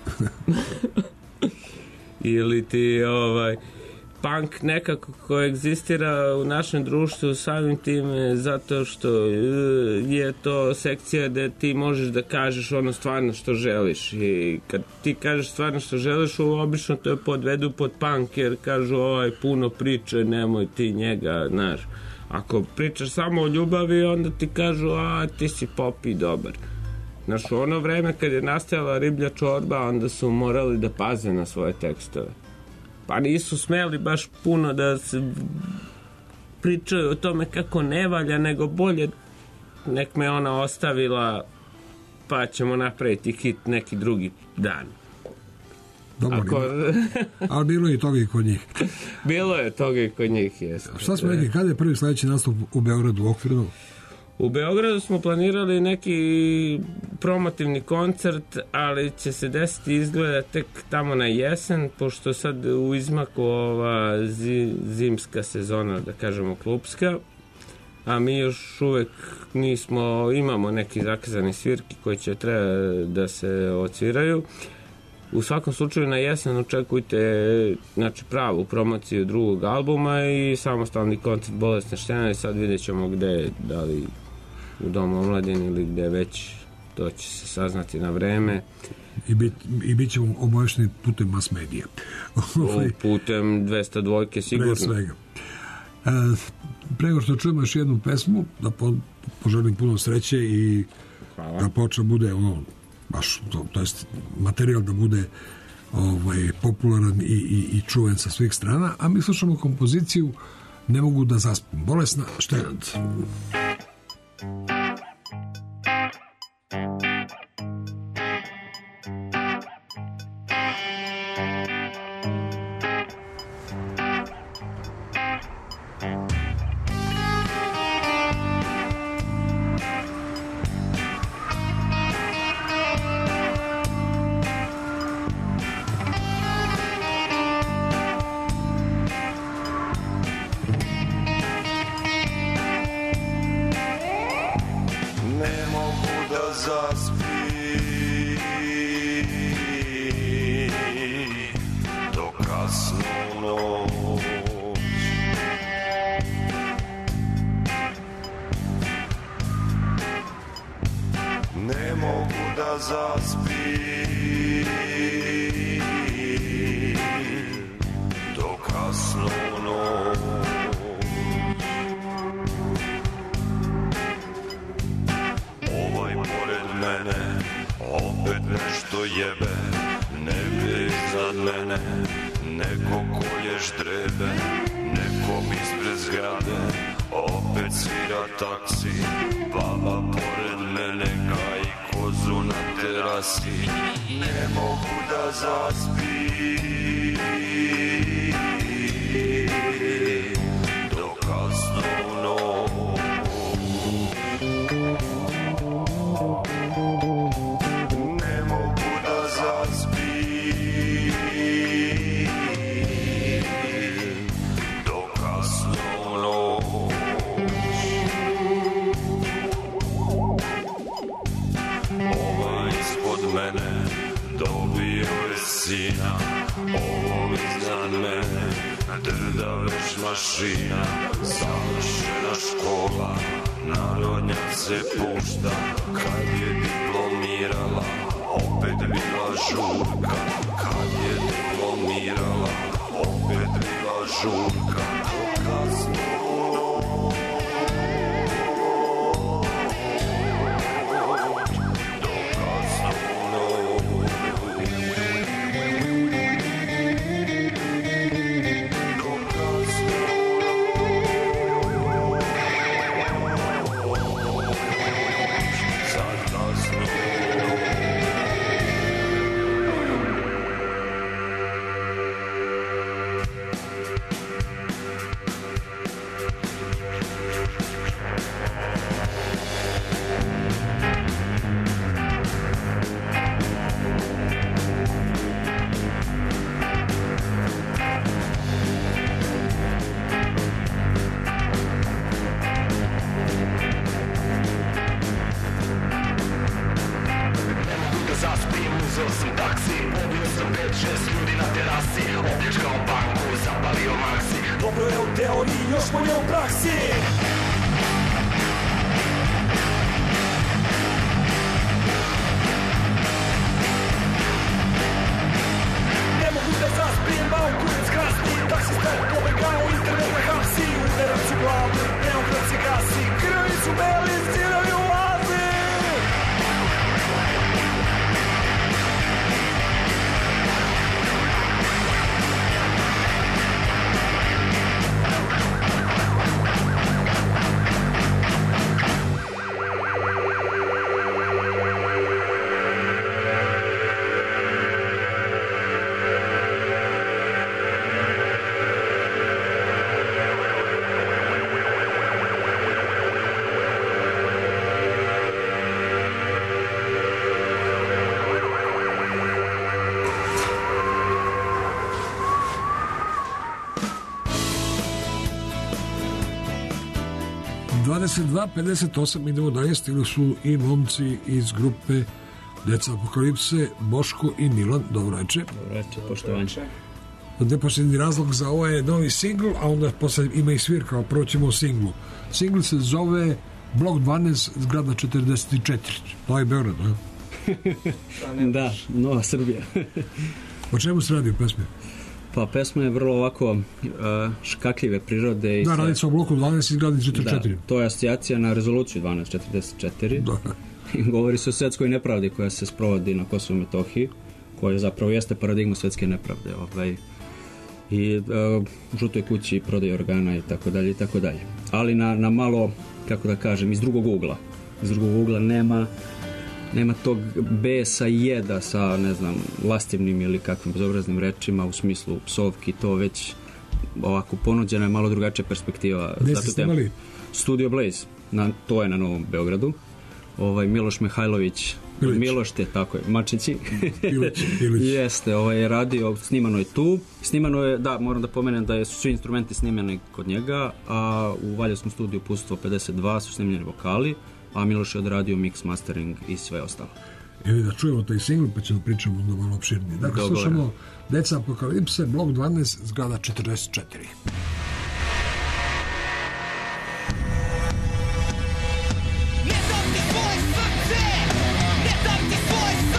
Ili ti ovaj punk nekako koegzistira u našem društvu samim tim zato što je to sekcija gde ti možeš da kažeš ono stvarno što želiš i kad ti kažeš stvarno što želiš, obično to je podvedu pod punk jer kažu ovaj puno priče, nemoj ti njega, znaš. Ako pričaš samo o ljubavi, onda ti kažu, a ti si pop i dobar. Znaš, u ono vreme kad je nastajala Riblja čorba, onda su morali da paze na svoje tekstove. Pa nisu smeli baš puno da se pričaju o tome kako ne valja, nego bolje nek me ona ostavila, pa ćemo napraviti hit neki drugi dan. Dobro, Ako... ali bilo je i toga i kod njih. Bilo je toga i kod njih, jesno. Šta smo rekli, kada je prvi sledeći nastup u Beogradu, u okvirno? U Beogradu smo planirali neki promotivni koncert, ali će se desiti izgleda tek tamo na jesen, pošto sad u izmaku ova zimska sezona, da kažemo klubska, a mi još uvek nismo, imamo neki zakazani svirki koji će treba da se odsviraju. U svakom slučaju na jesen očekujte znači, pravu promociju drugog albuma i samostalni koncert Bolesne štene i sad vidjet ćemo gde, da li u Domu omladine ili gde već, to će se saznati na vreme. I, bit, i bit ćemo obavešteni putem mass medija. Putem dvesta dva sigurno. Pre svega. E, prego što čujemo još jednu pesmu, da po, poželim puno sreće i Hvala. Da počne bude ono baš, to, to jest materijal da bude ovaj, popularan i, i, i čuven sa svih strana, a mi slušamo kompoziciju Ne mogu da zaspim. Bolesna štenad. zaspi do kasnu noć. Ovaj pored mene opet nešto jebe, nebe iznad mene neko kolje ždrebe, nekom ispred zgrade opet svira taksi, baba pored mene gaji kozu na terasi. Ne mogu da zaspim do kasno u noć. Ne mogu da zaspim do kasno u noć. Ova ispod mene dobio je sina, ovom iznad mene drda već mašina. Završena škola, narodnjak se pušta, kad je diplomirala opet bila žurka. Kad je diplomirala opet bila žurka. Do kasno u noć, do kasno u noć, do kasno u noć, sad kasno u noć. Uzeo sam taksi, pobio sam pet šest ljudi na terasi, opljačkao banku, zapalio maksi. Dobro je u teoriji, još bolje u praksi. Ne mogu da zaspijem, bao kurac krasni, taksista je pobegao, internet na hapsi. Udarac u glavu, neokrat se gasi, krvi su beli, zirovi u lazi. dvadeset dva pedeset osam idemo dalje, stigli su i momci iz grupe Deca Apokalipse, Boško i Milan. Dobro večer. Dobro večer, poštovanje. Neposredni razlog za ovo je novi singl, a onda posle ima i svirka, prvo ćemo o singlu. Singl se zove Blok dvanaest, zgrada četrdeset četiri. To je Beograd, ne? Da, Nova Srbija. O čemu se radi u pesmi? Pa pesma je vrlo ovako uh, škakljive prirode. I da, radi se o bloku dvanaest i zgradi četrdeset četiri. Da, to je asocijacija na rezoluciju dvanaest četrdeset četiri. Da. Govori se o svetskoj nepravdi koja se sprovodi na Kosovu i Metohiji, koja zapravo jeste paradigma svetske nepravde. Ovaj. I uh, žutoj kući, prodaj organa i tako dalje i tako dalje. Ali na, na malo, kako da kažem, iz drugog ugla. Iz drugog ugla nema nema tog besa i jeda sa, ne znam, lastivnim ili kakvim bezobraznim rečima u smislu psovki, to već ovako ponuđena je malo drugačija perspektiva. Gde ste snimali? Studio Blaze, na, to je na Novom Beogradu. Ovaj, Miloš Mihajlović, Ilić. Miloš te, tako je, Mačići. Ilić, Ilić. Jeste, ovaj je radio, snimano je tu. Snimano je, da, moram da pomenem da su svi instrumenti snimani kod njega, a u Valjevskom studiju Pustvo pedeset dva su snimljeni vokali, a Miloš je odradio mix, mastering i sve ostalo. Evo da čujemo taj singl, pa ćemo pričamo onda malo opširnije. Dakle, Dogovore. Slušamo Deca Apokalipse, blok dvanaest, zgrada četrdeset četiri. Ne dam ti svoje srce, ne dam ti svoje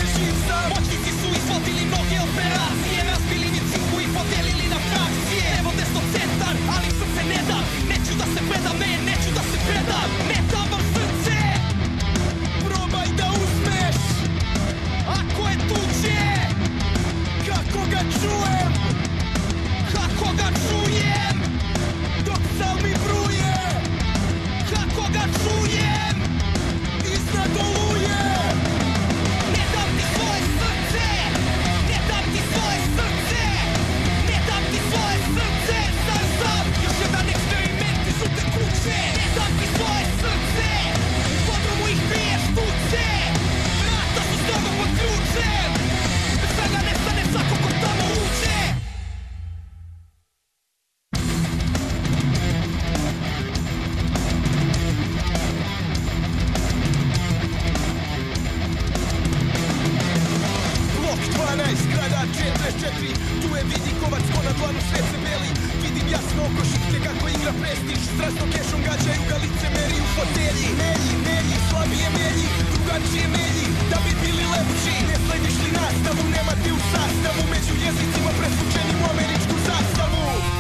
više živ sam. Moćnici su izvodili mnoge operacije, razbili mi cinku i podelili na frakcije. Evo desno centar, ali srce ne dam. Neću da se predam, ne, neću da se predam. Ne dam vam srce. Probaj da uzmeš, ako je tuđe. Kako ga čujem, kako ga čujem, dok sam mi bruje. Kako ga čujem, iznad oluje. Ne dam ti svoje srce, ne dam ti svoje srce, ne dam ti svoje srce. Star sam, još jedan eksperiment iz žute kuće. Ne dam ti svoje srce, u podrumu ih biješ tuce. Vrata su strogo pod ključem, bez svega nestane svako ko tamo uđe. Blok dvanaest, zgrada četrdeset četiri. Tu je vidi kovac ko na dlanu sve se beli. Vidim jasno oko šipke kako igra prestiž. Strasno kešom gađaju ga lice meri u fotelji. Melji, melji, slabije melji, drugačije melji. Da bi bili lepši, ne slediš li nastavu, nema ti u sastavu. Među jezicima presvučenim u američku zastavu.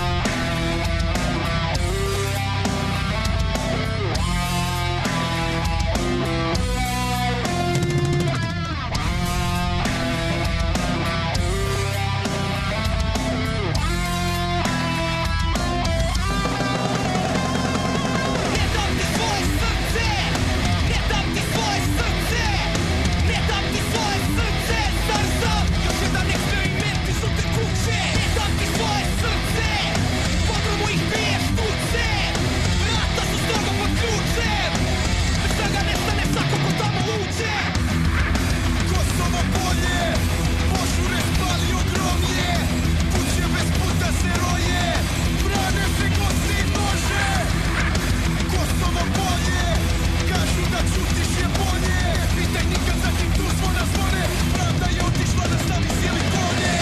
Ne dam ti svoje srce, ne dam ti svoje srce, ne dam ti svoje srce. Star sam, još jedan eksperiment iz žute kuće. Ne dam ti svoje srce, u podrumu ih biješ tuce. Vrata su strogo pod ključem, bez svega nestane svako ko tamo uđe. Kosovo polje, požure spalio gromlje. Kuće bez puta se roje, brane se kosti i nože. Kosovo polje, kažu da čutiš je bolje. Pitaj nikad za kim tu zvona zvone, pravda je otišla da stavi sjeli polje.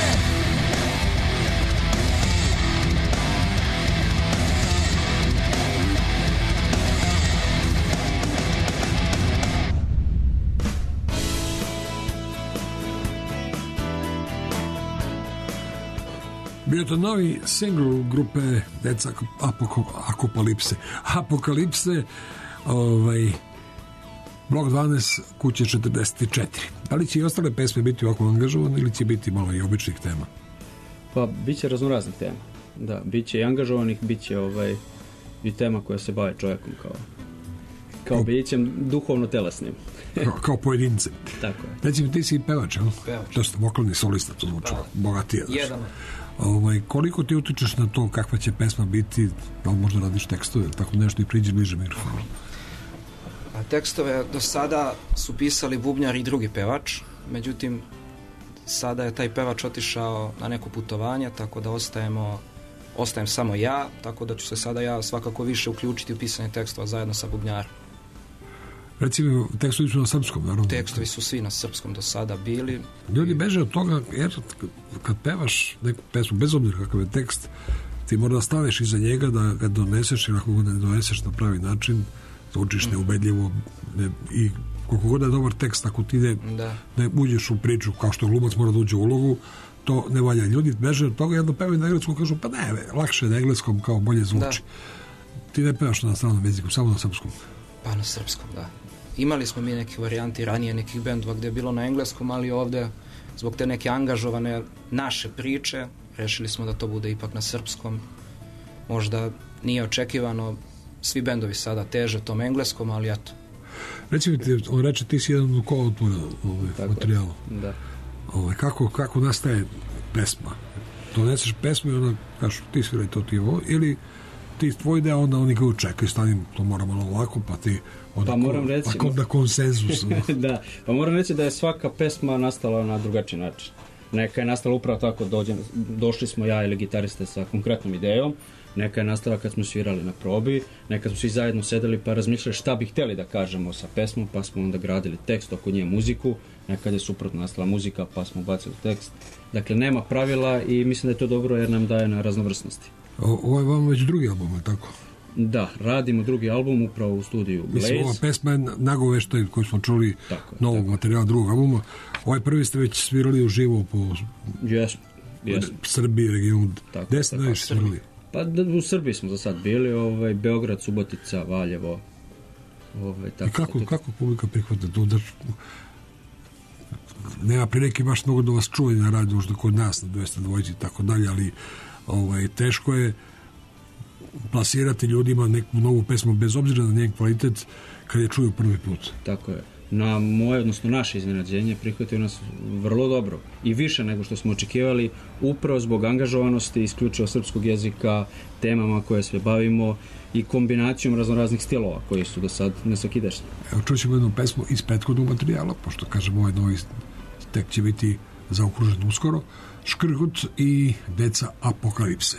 Bio je to novi single grupe Deca Apoko, Apokalipse. Apokalipse, ovaj, blok dvanaest, kuće četrdeset četiri. Da li će i ostale pesme biti ovako angažovane ili će biti malo i običnih tema? Pa, bit će raznoraznih tema. Da, bit će i angažovanih, bit će ovaj, i tema koja se bave čovjekom kao, kao bićem duhovno-telesnim. Kao, kao pojedince. Tako je. Recimo, ti si pevač, jel? Pevač. To ste vokalni solista, to zvuči bogatije. znaš. Jedan. Ovaj, koliko ti utičeš na to kakva će pesma biti, da li možda radiš tekstove, tako nešto i priđi bliže mikrofonu? A tekstove do sada su pisali bubnjar i drugi pevač, međutim sada je taj pevač otišao na neko putovanje, tako da ostajemo, ostajem samo ja, tako da ću se sada ja svakako više uključiti u pisanje tekstova zajedno sa bubnjarom. Recimo, tekstovi su na srpskom, naravno. Tekstovi su svi na srpskom do sada bili. Ljudi beže od toga, jer kad pevaš neku pesmu, bez obzira kakav je tekst, ti mora da staneš iza njega, da ga doneseš, jer ako ga ne doneseš na pravi način, zvučiš neubedljivo, ne, i koliko god je dobar tekst, ako ti ne, Da. ne uđeš u priču, kao što glumac mora da uđe u ulogu, to ne valja. Ljudi beže od toga, jedno pevaju na engleskom, kažu, pa ne, lakše je na engleskom, kao bolje zvuči. Ti ne pevaš na stranom jeziku, samo na srpskom. Pa na srpskom, da. Imali smo mi neke varijanti ranije nekih bendova gde je bilo na engleskom, ali ovde zbog te neke angažovane naše priče rešili smo da to bude ipak na srpskom. Možda nije očekivano, svi bendovi sada teže tom engleskom, ali eto. Recimo ti, on reče, ti si jedan od koautora ovaj, materijala. Da. Ovaj, kako, kako nastaje pesma? Doneseš pesmu i onda kažu, ti sviraj to ti ovo, ili ti tvoj deo, onda oni kao čekaj, stanim, to mora malo ovako, pa ti onda Pa moram reći, pa onda konsenzus. da, pa moram reći da je svaka pesma nastala na drugačiji način. Neka je nastala upravo tako, dođe, došli smo ja ili gitariste sa konkretnom idejom, neka je nastala kad smo svirali na probi, neka smo svi zajedno sedeli pa razmišljali šta bi htjeli da kažemo sa pesmom, pa smo onda gradili tekst, oko nje muziku, nekad je suprotno nastala muzika, pa smo bacili tekst. Dakle, nema pravila i mislim da je to dobro jer nam daje na raznovrsnosti. O, ovo je vam već drugi album, je tako? Da, radimo drugi album upravo u studiju Blaze. Mislim, ova pesma je nagoveštaj koju smo čuli tako, novog tako. materijala drugog albuma. Ovaj prvi ste već svirali uživo po yes, yes. Srbiji, regionu. Gde ste najviše Srbiji. svirali? Pa da, u Srbiji smo za sad bili, ovaj, Beograd, Subotica, Valjevo. Ovaj, tako, I kako, tako. kako publika prihvata to? Da, nema prilike baš mnogo da vas čuje na radiju, možda kod nas na dvesta dvojici i tako dalje, ali ovaj, teško je plasirati ljudima neku novu pesmu bez obzira na njen kvalitet kad je čuju prvi put. Tako je. Na moje, odnosno naše iznenađenje prihvatio nas vrlo dobro i više nego što smo očekivali, upravo zbog angažovanosti isključivo srpskog jezika, temama koje sve bavimo i kombinacijom raznoraznih stilova koji su do sad nesvakidašnji. Evo čućemo jednu pesmu iz prethodnog materijala, pošto kažemo ovaj novi tek će biti zaokružen uskoro, Škrgut i Deca Apokalipse.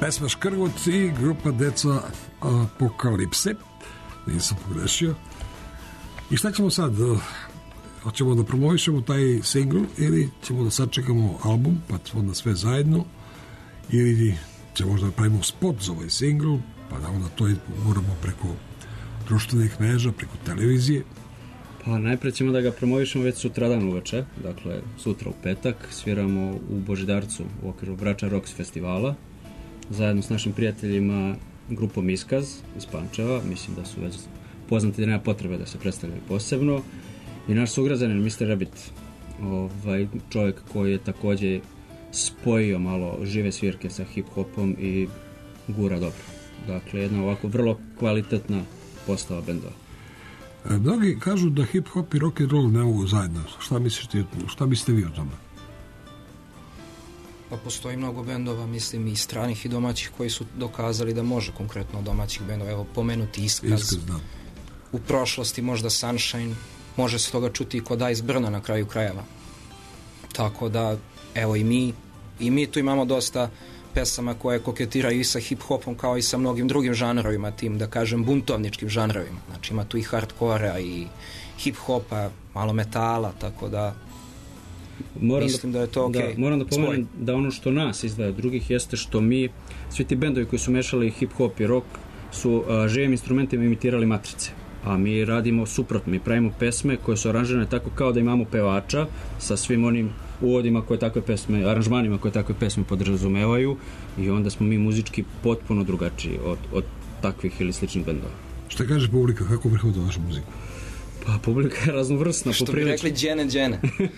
pesma Škrgut i grupa Deca Apokalipse. Nisam pogrešio. I šta ćemo sad? Hoćemo da promovišemo taj singl ili ćemo da sačekamo album, pa onda sve zajedno, ili ćemo možda da pravimo spot za ovaj singl, pa da onda to moramo preko društvenih mreža, preko televizije. Pa najpre ćemo da ga promovišemo već sutradan uveče, dakle sutra u petak, sviramo u Božidarcu u okviru Vračar Rocks festivala, zajedno s našim prijateljima grupom Iskaz iz Pančeva, mislim da su već poznati da nema potrebe da se predstavljaju posebno, i naš sugrađanin mister Rabbit, ovaj, čovjek koji je takođe spojio malo žive svirke sa hip-hopom i gura dobro. Dakle, jedna ovako vrlo kvalitetna postava bendova. Mnogi kažu da hip-hop i rock and roll ne mogu zajedno. Šta mislite, šta mislite vi o tome? Pa postoji mnogo bendova, mislim i stranih i domaćih, koji su dokazali da može, konkretno domaćih bendova. Evo, pomenuti Iskaz. Iskaz, da. U prošlosti možda Sunshine, može se toga čuti i kod Ice Brna na kraju krajeva. Tako da, evo i mi, i mi tu imamo dosta pesama koje koketiraju i sa hip-hopom kao i sa mnogim drugim žanrovima, tim da kažem buntovničkim žanrovima. Znači ima tu i hardkora i hip-hopa, malo metala, tako da moram mislim da, da je to okej. Okay. Da, moram da pomenem da ono što nas izdvaja od drugih jeste što mi, svi ti bendovi koji su mešali hip-hop i rock, su uh, živim instrumentima imitirali matrice. A mi radimo suprotno, mi pravimo pesme koje su aranžirane tako kao da imamo pevača sa svim onim uvodima koje takve pesme, aranžmanima koje takve pesme podrazumevaju, i onda smo mi muzički potpuno drugačiji od, od takvih ili sličnih bendova. Šta kaže publika, kako prihvata vašu muziku? Pa publika je raznovrsna. Što bi rekli džene džene.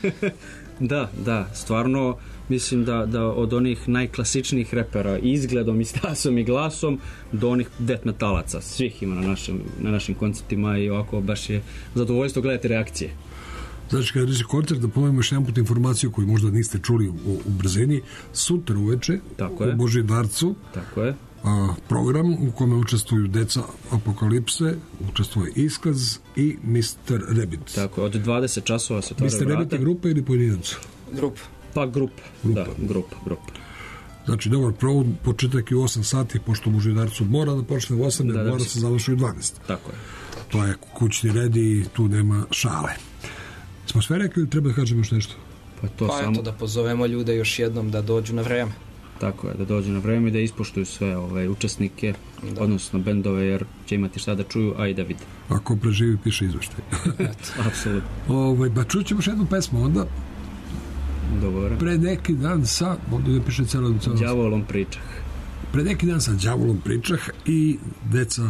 Da, da, stvarno mislim da, da od onih najklasičnijih repera izgledom i stasom i glasom do onih death metalaca, svih ima na našim, na našim koncertima, i ovako baš je zadovoljstvo gledati reakcije. Znači, kada reći koncert, da ponovimo još jedan put informaciju koju možda niste čuli u, u brzini, sutra uveče u Božidarcu. Tako je. A, program u kome učestvuju Deca Apokalipse, učestvuje Iskaz i mister Rabbit. Tako je, od dvadeset časova se otvara vrata. mister Rabbit je grupa ili pojedinac? Grupa. Pa grupa, grupa. Da, grupa, grupa. Znači, dobar provod, početak je u osam sati, pošto u Božidarcu mora da počne u osam, da, mora da se završi u dvanaest. Tako je. To je kućni red i tu nema šale. Smo sve rekli ili treba da kažemo još nešto? Pa, to pa samo... eto, da pozovemo ljude još jednom da dođu na vreme. Tako je, da dođu na vreme i da ispoštuju sve ove učesnike, da. Odnosno bendove, jer će imati šta da čuju, a i da vide. Ako preživi, piše izveštaj. Apsolutno. Ovaj, ba čućemo još jednu pesmu onda. Dogovore. Pre neki dan sa, ovdje ne piše celo... celo Đavolom pričah. Pre neki dan sa Đavolom pričah i Deca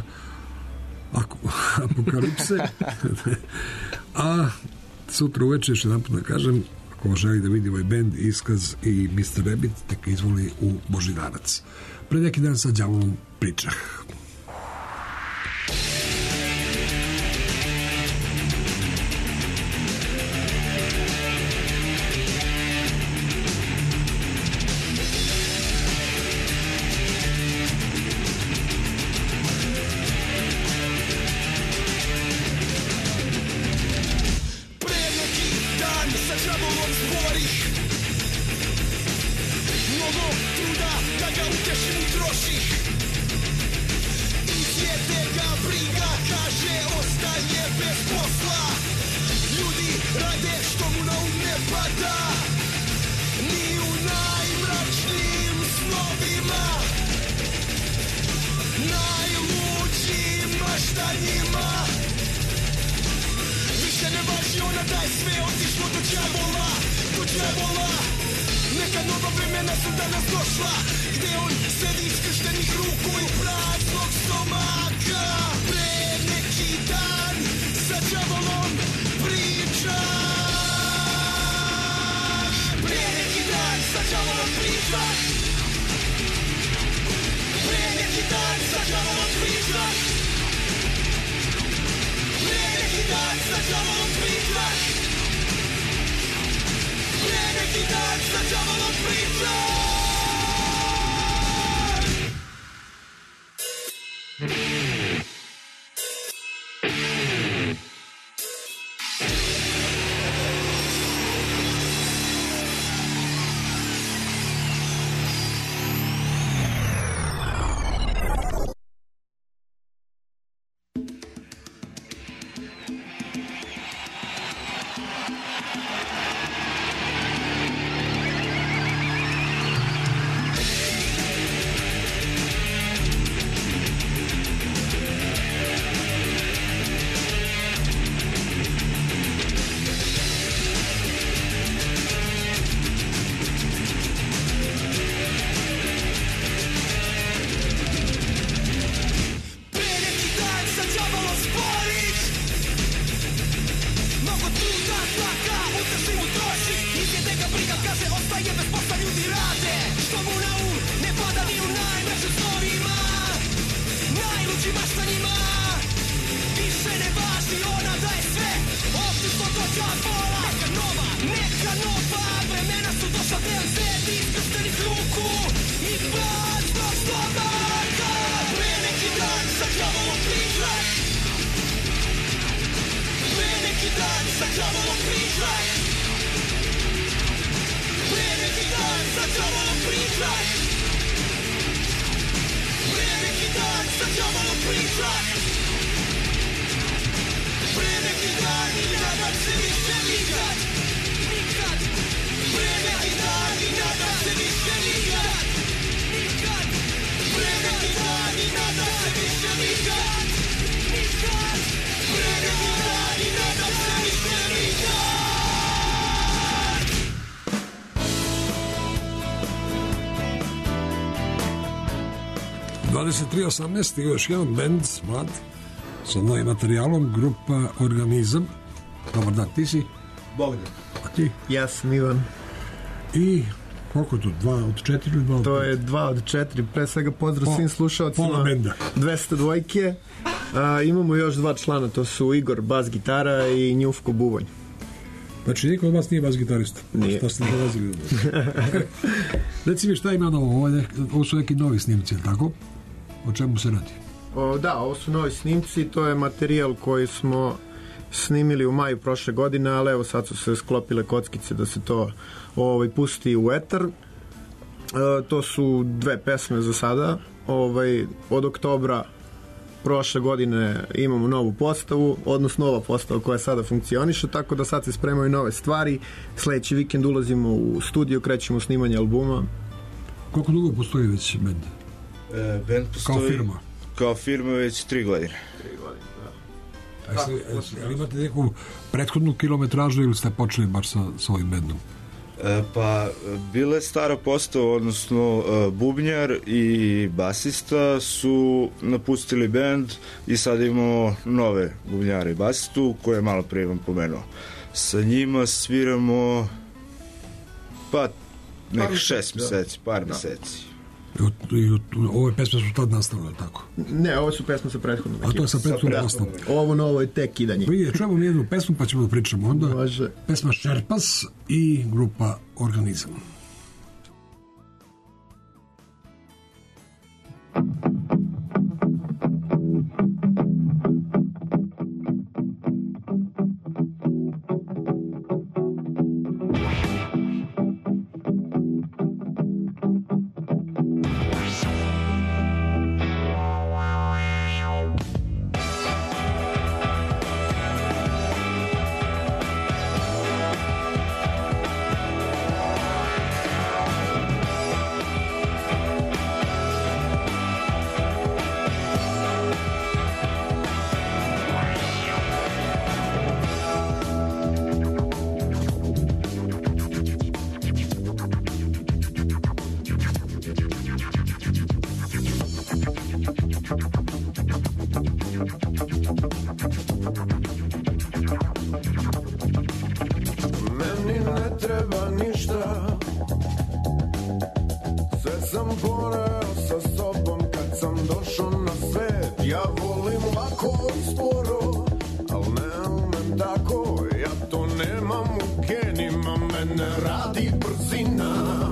Apokalipse. A sutra uveče, još jedan put da kažem, ako želi da vidi ovaj band Iskaz i mister Rabbit, tek izvoli u Božidarac. Pre neki dan sa Đavolom pričah. pričat. Pre neki dan sad ću malo pričat. Pre neki dan i nadam se više nikad. Nikad. Pre neki dan i nadam se više nikad. Nikad. Pre neki dan i nadam se više nikad. Nikad. Pre neki dan i nadam se više nikad. dvadeset tri osamnaest je još jedan band mlad sa novim materijalom, grupa Organizam. Dobar dan, ti si? Bogdan. A ti? Ja sam Ivan. I koliko je to? Dva od četiri ili dva od To pet? je dva od četiri. Pre svega pozdrav Po- svim slušalcima. pola benda. dvesta dvojke. A, imamo još dva člana, to su Igor, bas gitara i Njufko buvanj. Znači, niko od vas nije bas gitarista. Nije. Šta ste dolazili? Reci mi šta ima novo, ovo, je nek- ovo su neki novi snimci, je li tako? O čemu se radi? O, da, ovo su novi snimci, to je materijal koji smo snimili u maju prošle godine, ali evo sad su se sklopile kockice da se to ovaj, pusti u etar. E, to su dve pesme za sada. Ovaj, od oktobra prošle godine imamo novu postavu, odnosno nova postava koja sada funkcioniše, tako da sad se spremaju nove stvari. Sledeći vikend ulazimo u studio, krećemo snimanje albuma. Koliko dugo postoji već band? E, band postoji Kao firma? Kao firma već tri godine. Tri godine, da. A jeste- jel imate neku prethodnu kilometražu ili ste počeli baš sa svojim bandom? E, pa, bila je stara postava, odnosno e, bubnjar i basista su napustili band i sad imamo nove bubnjare i basistu koje je malo prije vam pomenuo. Sa njima sviramo pa nekih šest meseci, par meseci. I, od, i od, ove pesme su tad nastavile, tako? Ne, ovo su pesme sa prethodnom A to je sa prethodnom nastavom. Ovo novo je tek kidanje. Vidje, čujemo mi jednu pesmu pa ćemo da pričamo onda. Može. Pesma Šerpas i grupa Organizam. Meni ne treba ništa, sve sam poneo sa sobom kad sam došao na svet. Ja volim lako i sporo, al ne umem tako, ja to nemam u genima, mene radi brzina.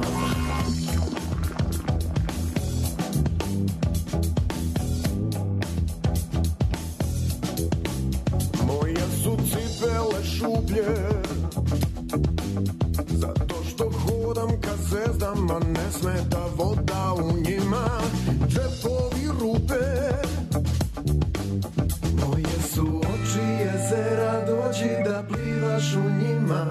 Moje su cipele šuplje, zato što hodam ka zvezdama, ne smeta voda u njima, džepovi rupe. Moje su oči jezera, dođi da plivaš u njima.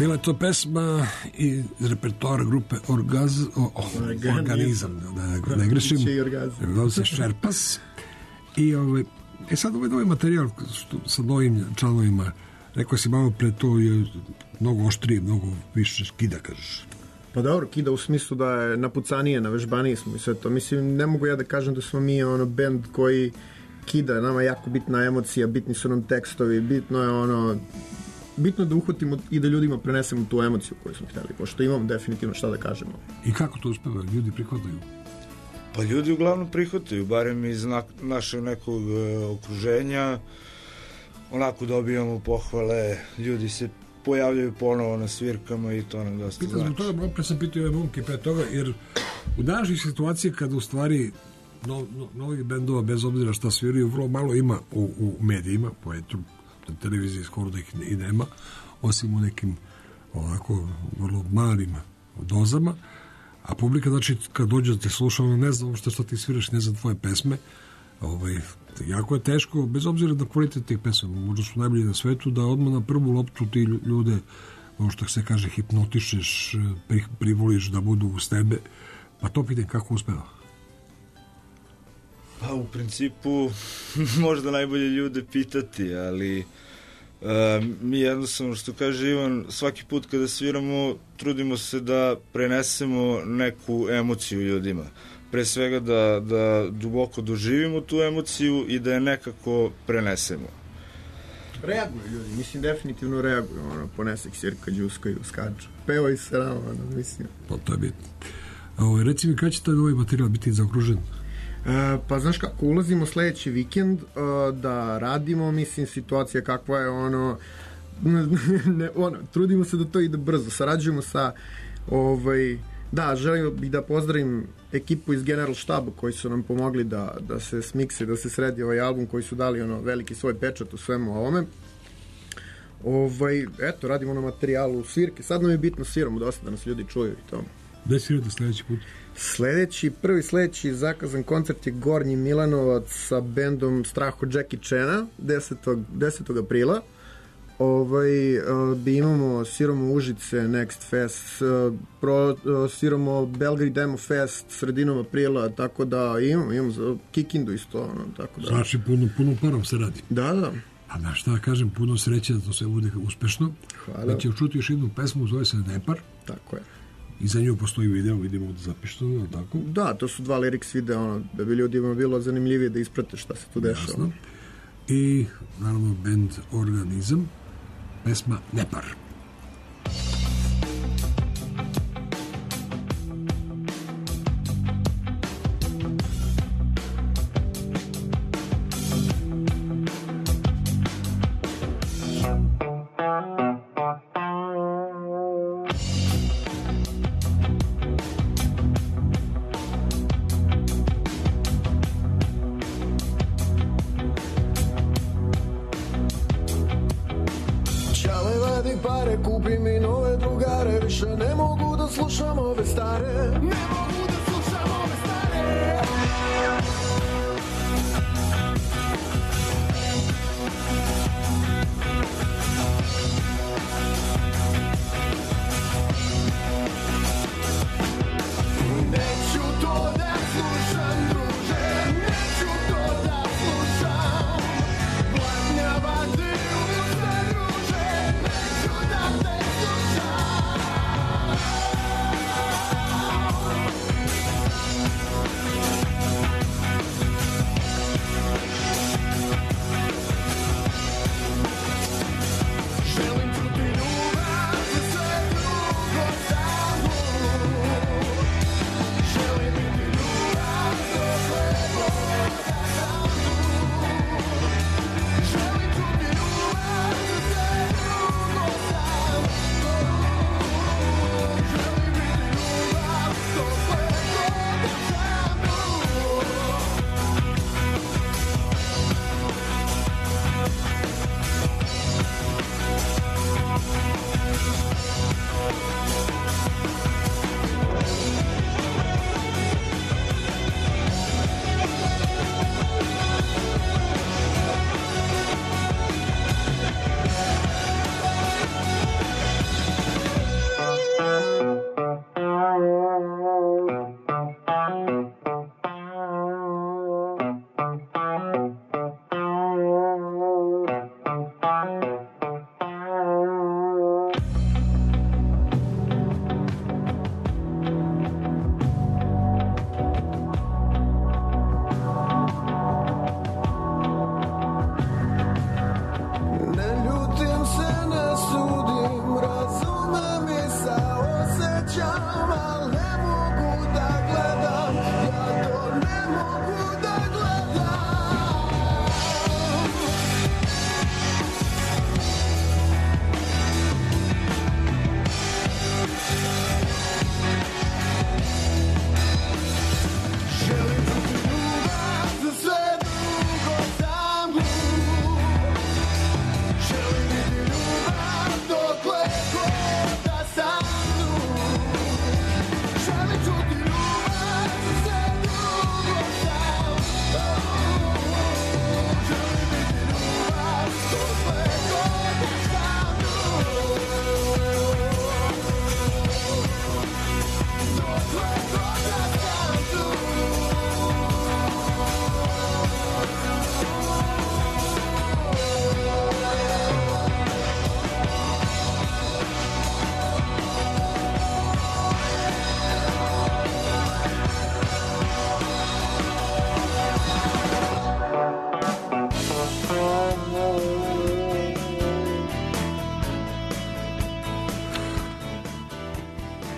Bila je to pesma iz repertoara grupe Orgaz, o, o, Organizam, da ne, ne grešim. Zove se Šerpas. I ovaj, e sad ovaj novi materijal što, sa novim članovima, rekao si malo pre, to je mnogo oštrije, mnogo više kida, kažeš. Pa dobro, kida u smislu da je napucanije, navežbaniji smo i sve to. Mislim, ne mogu ja da kažem da smo mi ono bend koji kida, nama je jako bitna emocija, bitni su nam tekstovi, bitno je ono, bitno je da uhvatimo i da ljudima prenesemo tu emociju koju smo htjeli, pošto imamo definitivno šta da kažemo. I kako to uspeva? Ljudi prihvataju? Pa ljudi uglavnom prihvataju, barem iz na, našeg nekog e, okruženja, onako dobijamo pohvale, ljudi se pojavljaju ponovo na svirkama i to nam dosta Pitan znači. Zbog toga, pre sam pitao ove momke pre toga, jer u današnjih situacija kada u stvari no, no, novih bendova, bez obzira šta sviraju, vrlo malo ima u, u medijima, po etru, na televiziji skoro da ih i nema, osim u nekim ovako vrlo malim dozama, a publika, znači, kad dođe da te sluša, ono ne zna uopšte što ti sviraš, ne zna tvoje pesme, ovaj, jako je teško, bez obzira na kvalitet tih pesama, možda su najbolji na svetu, da odmah na prvu loptu ti ljude, ono što se kaže, hipnotišeš, pri, privoliš da budu uz tebe, pa to pitam kako uspeva. Pa u principu možda najbolje ljude pitati, ali uh, mi jednostavno, što kaže Ivan, svaki put kada sviramo trudimo se da prenesemo neku emociju ljudima. Pre svega da, da duboko doživimo tu emociju i da je nekako prenesemo. Reaguju ljudi, mislim definitivno reaguju, ono, ponese ksirka, džuskaju, skaču, pevaju se rano, ono, mislim. Pa to je bitno. Ovo, reci mi, kada će taj ovaj materijal biti zaokružen? E, pa znaš kako, ulazimo sledeći vikend e, da radimo, mislim, situacija kakva je, ono, ne, ono, trudimo se da to ide brzo, sarađujemo sa, ovaj, da, želim bih da pozdravim ekipu iz General štaba koji su nam pomogli da, da se smikse, da se sredi ovaj album, koji su dali ono veliki svoj pečat u svemu ovome. Ovaj, eto, radimo na materijalu svirke, sad nam je bitno sviramo dosta da nas ljudi čuju i to. Gde svirate sledeći put? Sledeći, prvi sledeći zakazan koncert je Gornji Milanovac sa bendom Straho Jackie Chana desetog aprila. Ovaj, uh, bi imamo sviramo Užice Next Fest, uh, pro, uh, sviramo Belgrade Demo Fest sredinom aprila, tako da imamo, imamo za Kikindu isto, ono, tako da. Znači, puno, puno parom se radi. Da, da. A da šta kažem, puno sreće da to sve bude uspešno. Hvala. Da će čuti još jednu pesmu, zove se Nepar. Tako je. I za nju postoji video, vidimo da zapišteno, tako? Da, to su dva lyrics videa, ono, da bi ljudima bilo zanimljivije da isprate šta se tu dešava. Jasno. I, naravno, band Organizam, pesma Nepar.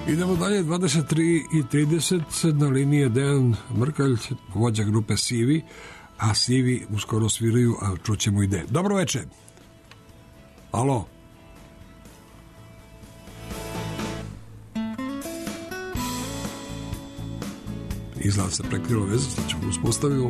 Idemo dalje, dvadeset tri i trideset, na liniji je Dejan Mrkalj, vođa grupe Sivi, a Sivi uskoro sviraju, a čućemo i de. Dobro večer. Alo. Izgleda se prekrilo vezu, sad ćemo uspostavimo.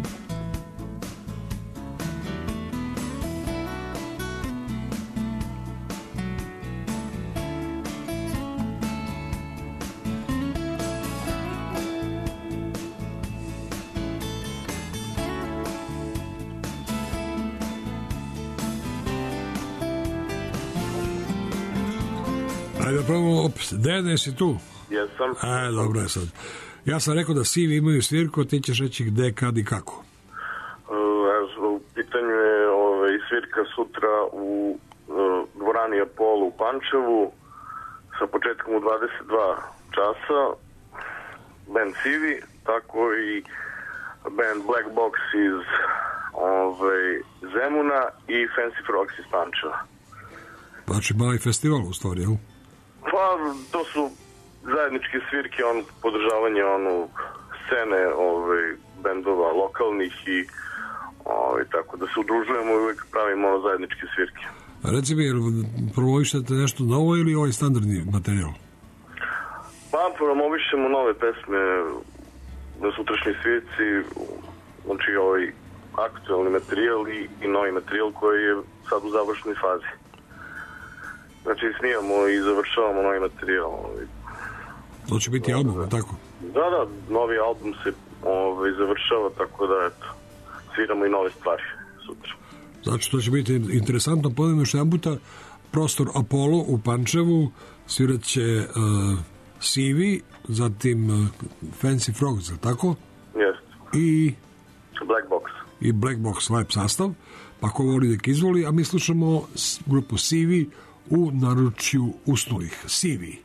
Ajde da pravimo opet. Dede, jesi tu? Jesam. E, dobro je sad. Ja sam rekao da Sivi imaju svirku, a ti ćeš reći gde, kad i kako. Uh, u pitanju je ove, svirka sutra u uh, dvorani Apollo u Pančevu sa početkom u dvadeset dva časa. Band Sivi, tako i band Black Box iz ove, Zemuna i Fancy Frogs iz Pančeva. Znači mali festival u stvari, jel? Pa, to su zajedničke svirke, on, podržavanje onu scene ove, bendova lokalnih i ove, tako da se udružujemo i uvijek pravimo ono zajedničke svirke. A reci mi, jel promovišete nešto novo ili ovaj standardni materijal? Pa, promovišemo nove pesme na sutrašnjoj svirci, znači ovaj aktualni materijal i, i novi materijal koji je sad u završnoj fazi. Znači, snijamo i završavamo novi materijal. To će biti album, tako? Da, da, novi album se ovaj, završava, tako da, eto, sviramo i nove stvari sutra. Znači, to će biti interesantno. Ponovim još jedan puta, prostor Apollo u Pančevu, svirat će uh, Sivi, zatim uh, Fancy Frogs, tako? Jeste. I... Black Box. I Black Box, lep sastav. Pa ko voli nek izvoli, a mi slušamo grupu Sivi u naručju usnulih. Sivi.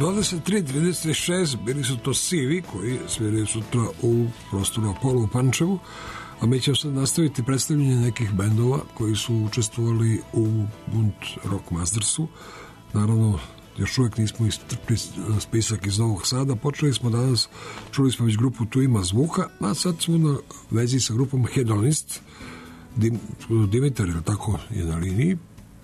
dvadeset tri trideset šest bili su to Sivi koji sviraju sutra u prostoru Apollo u Pančevu, a mi ćemo sad nastaviti predstavljanje nekih bendova koji su učestvovali u Bunt Rock Mastersu. Naravno, još uvijek nismo istrpili spisak iz Novog Sada. Počeli smo danas, čuli smo već grupu Tu ima zvuka, a sad smo na vezi sa grupom Hedonist. Dim, Dimitar, je tako, je na liniji?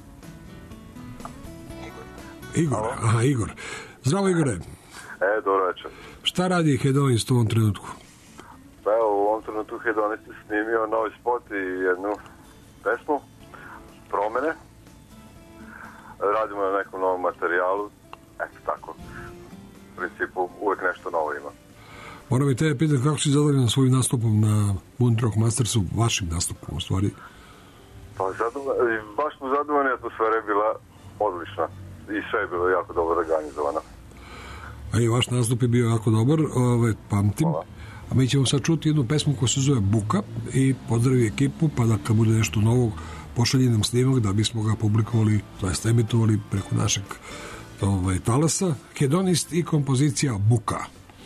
Igor, aha, Igor. Zdravo, Igore. E, dobro večer. Šta radi Hedonist u ovom trenutku? Pa evo, u ovom trenutku Hedonist je snimio novi spot i jednu pesmu, Promene. Radimo na nekom novom materijalu, eto tako. U principu uvek nešto novo ima. Moram i tebe pitati kako si zadovoljan svojim nastupom na Bunt Rock Mastersu, vašim nastupom u stvari? Pa zadovoljan, baš smo zadovoljni, atmosfera je bila odlična i sve je bilo jako dobro organizovano. A i vaš nastup je bio jako dobar, ovaj, pamtim. Hvala. A mi ćemo sad čuti jednu pesmu koja se zove Buka i pozdravi ekipu, pa da kad bude nešto novog pošalji nam snimak da bismo ga publikovali, zaista emitovali preko našeg ovaj, talasa. Hedonist i kompozicija Buka.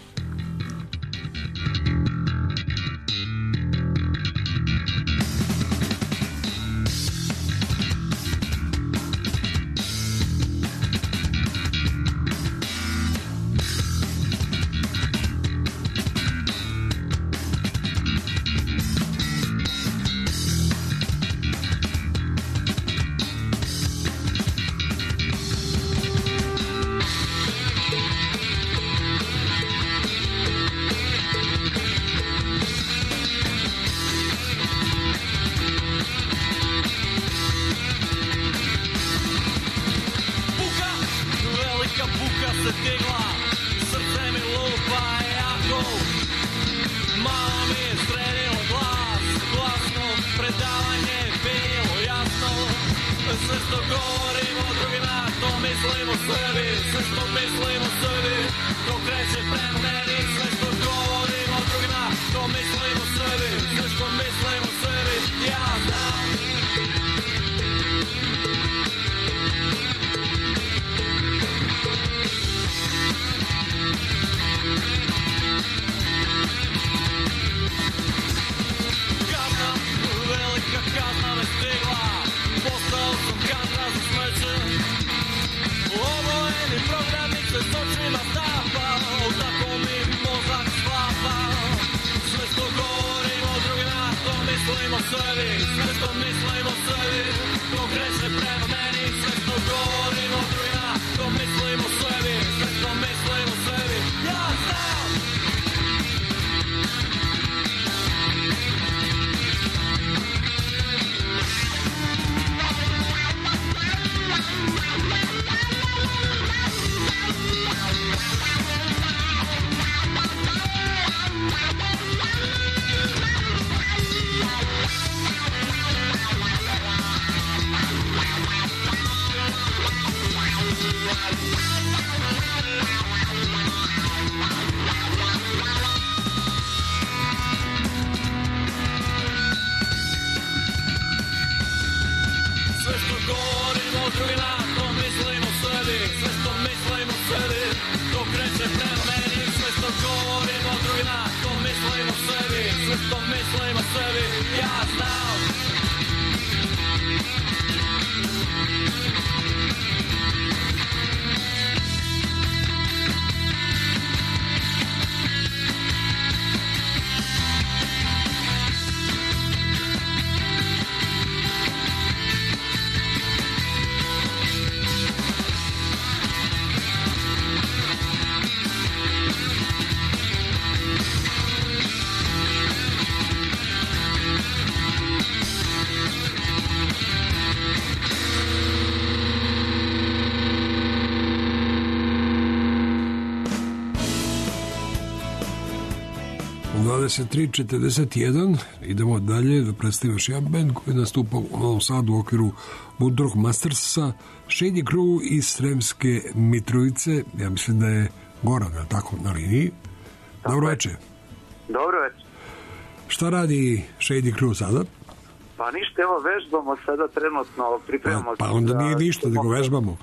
dvadeset tri četrdeset jedan idemo dalje da predstavimo još jedan band koji nastupa u Novom Sadu u okviru Bunt Rock Mastersa, Shady Crew iz Sremske Mitrovice. Ja mislim da je Goran, tako, na liniji. Dobro večer. Dobro večer. Šta radi Shady Crew sada? Pa ništa, evo vežbamo sada trenutno, pripremamo pa, pa onda nije ništa, nego vežbamo.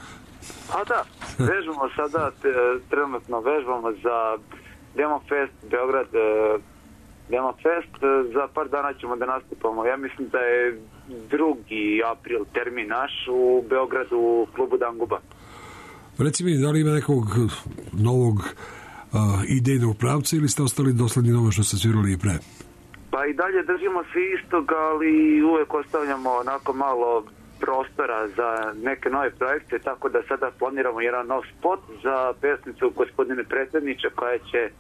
A da, vežbamo sada, te, trenutno vežbamo za Demo Fest Beograd, e, Demo Fest, e, za par dana ćemo da nastupamo. Ja mislim da je drugi april termin naš u Beogradu u klubu Danguba. Reci mi, da li ima nekog novog uh, idejnog pravca ili ste ostali dosledni nove što ste svirali i pre? Pa i dalje držimo se istog, ali uvek ostavljamo onako malo prostora za neke nove projekte, tako da sada planiramo jedan nov spot za pesnicu Gospodine predsjedniče, koja će,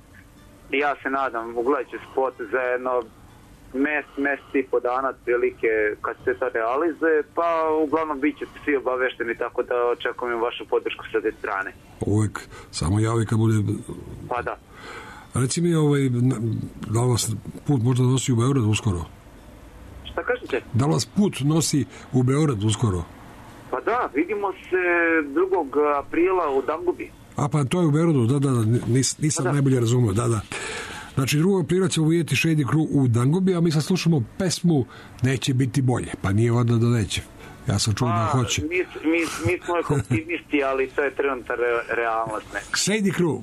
ja se nadam, ugledat će spot za jedno mes, mesec i po dana prilike kad se to realizuje, pa uglavnom bit ćete svi obavešteni, tako da očekujem vašu podršku sa te strane. Uvek, samo javi kad bude... Pa da. Reci mi, ovaj, da li vas put možda nosi u Beograd uskoro? Šta kažete? Da li vas put nosi u Beograd uskoro? Pa da, vidimo se drugog aprila u Dangubi. A pa to je u Beogradu, da, da, da nis, nisam da. najbolje razumio, da, da. Znači, drugog aprila ćemo vidjeti Shady Crew u Dangubi, a mi sad slušamo pesmu Neće biti bolje, pa nije voda da neće. Ja sam čuo da hoće. Mi, mi, mi smo optimisti, ali to je trenutna re, realnost. Ne. Shady Crew.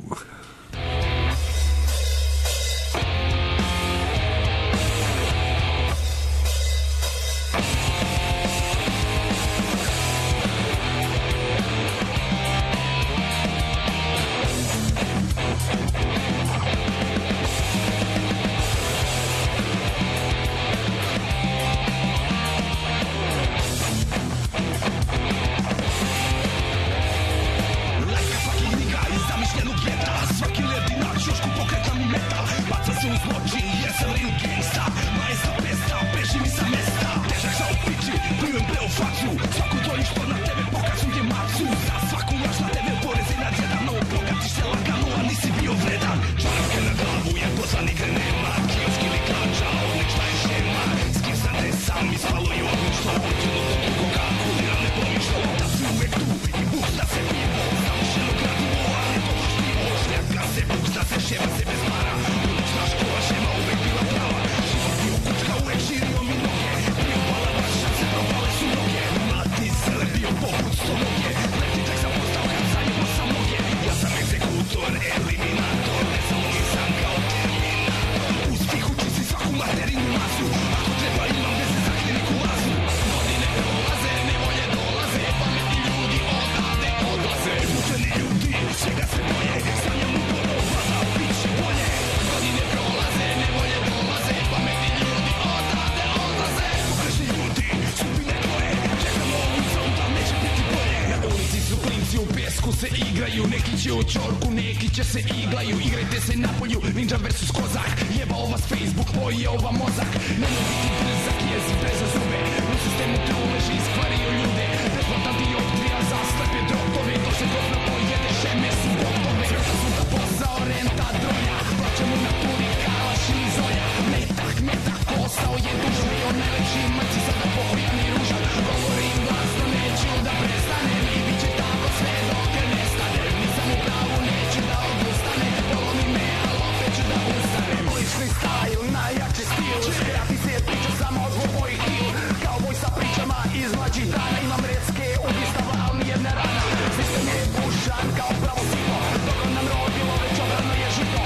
Sistem je pušan kao pravo silo, dok nam rodilo već obrano je žito.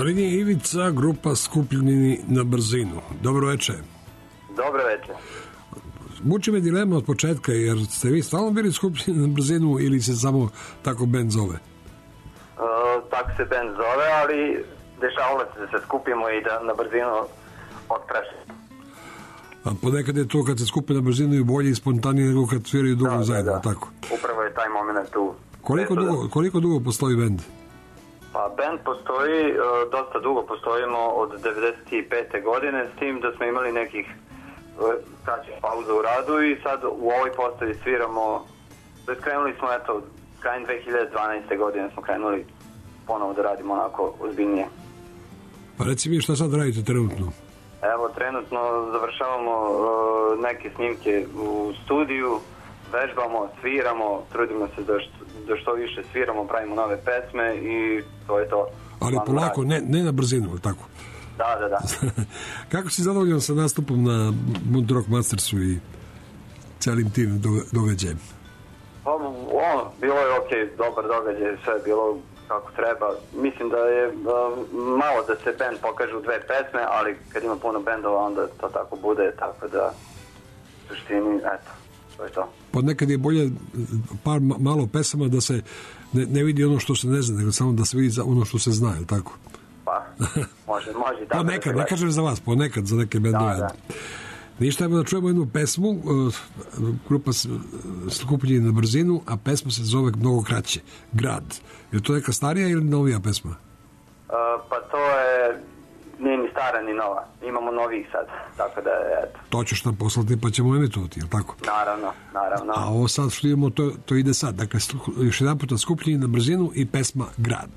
liniji Ivica, grupa Skupljeni na brzinu. Dobro večer. Dobro večer. Muči me dilema od početka, jer ste vi stalno bili Skupljeni na brzinu ili se samo tako bend zove? Uh, tako se bend zove, ali dešavalo se da se skupimo i da na brzinu otprašimo. A ponekad je to kad se skupe na brzinu i bolje i spontanije nego kad sviraju dugo da, zajedno, da, da. Tako. Upravo je taj moment tu. Koliko dugo, koliko dugo postoji bend? Pa bend postoji, uh, dosta dugo postojimo od devedeset pete godine, s tim da smo imali nekih uh, kraćih pauza u radu i sad u ovoj postavi sviramo, krenuli smo eto, krajem dve hiljade dvanaeste godine smo krenuli ponovo da radimo onako ozbiljnije. Pa reci mi šta sad radite trenutno? Evo, trenutno završavamo uh, neke snimke u studiju, vežbamo, sviramo, trudimo se da što, da što više sviramo, pravimo nove pesme i to je to. Ali Vam polako, ne, ne na brzinu, ali tako? Da, da, da. Kako si zadovoljan sa nastupom na Bunt Rock Mastersu i celim tim događajem? Pa, ono, bilo je okej, okay, dobar događaj, sve je bilo kako treba. Mislim da je uh, malo da se band pokaže u dve pesme, ali kad ima puno bendova, onda to tako bude, tako da u suštini, eto, to je to. Pa nekad je bolje par malo pesama da se ne, ne vidi ono što se ne zna, nego samo da se vidi ono što se zna, je li tako? Pa, može, može i tako. Ponekad, da ne kažem za vas, ponekad za neke bendove. Da, da. Ništa, da čujemo jednu pesmu, grupa Skupljeni na brzinu, a pesma se zove mnogo kraće, Grad. Je to neka starija ili novija pesma? Uh, pa to je, nije ni stara ni nova, imamo novih sad, tako da je, eto. To ćeš nam poslati pa ćemo emitovati, je li tako? Naravno, naravno. A ovo sad što imamo, to, to ide sad, dakle, još jedan puta Skupljeni na brzinu i pesma Grad.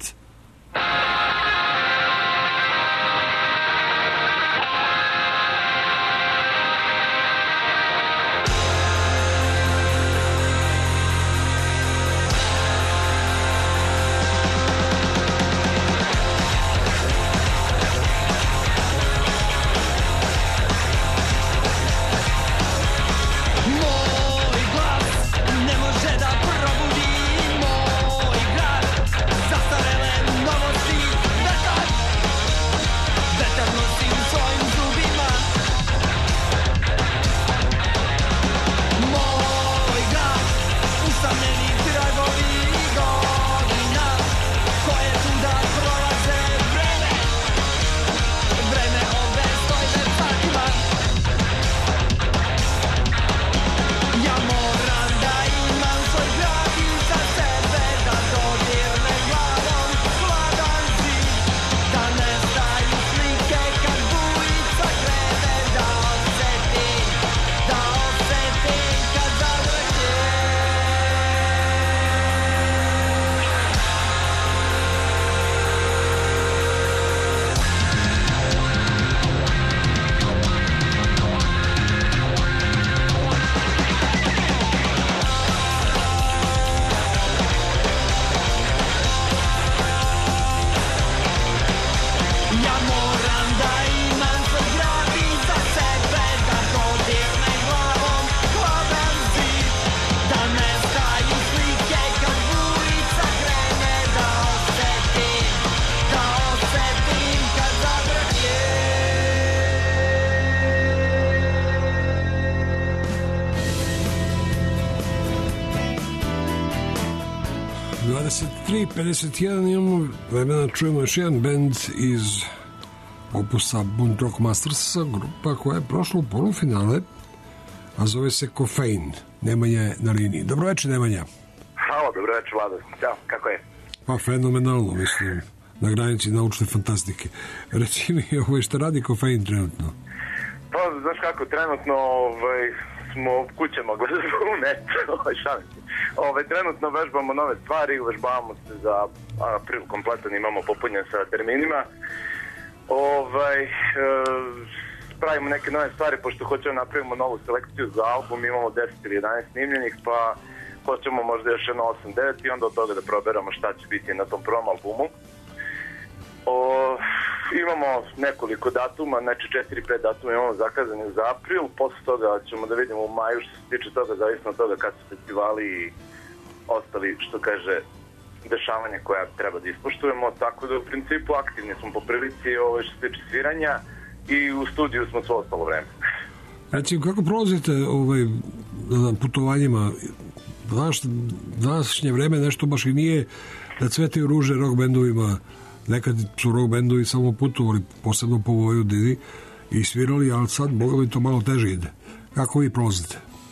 dvadeset tri pedeset jedan imamo vremena, čujemo još jedan band iz opusa Bunt Rock Mastersa, grupa koja je prošla u polufinale, a zove se Kofein. Nemanja je na liniji. Dobro večer, Nemanja. Halo, dobro večer, Vlado. Ćao, kako je? Pa fenomenalno, mislim, na granici naučne fantastike. Reci mi, ovaj, šta radi Kofein trenutno? Pa, znaš kako, trenutno ovaj, smo kućama gledali u netu, ovaj, šalim se. Ovaj, trenutno vežbamo nove stvari, uvežbavamo se za april kompletan, imamo popunjen sa terminima. Ovaj, e, pravimo neke nove stvari, pošto hoćemo napravimo novu selekciju za album, imamo deset ili jedanaest snimljenih, pa hoćemo možda još jedno osam devet i onda od toga da proberamo šta će biti na tom prvom albumu. O, imamo nekoliko datuma, znači četiri pet datuma imamo zakazani za april, posle toga ćemo da vidimo u maju što se tiče toga, zavisno od toga kad su festivali i ostali, što kaže, dešavanja koja treba da ispoštujemo, tako da u principu aktivni smo po prilici ovaj, što se tiče sviranja i u studiju smo svo ostalo vreme. Recimo, kako prolazite ovaj, na putovanjima? Znaš, današnje vreme nešto baš i nije da cvetaju ruže rock bendovima. Nekad su rock bendovi samo putovali, posebno po Vojvodini i svirali, ali sad, boga mi, to malo teže ide. Kako vi prolazite?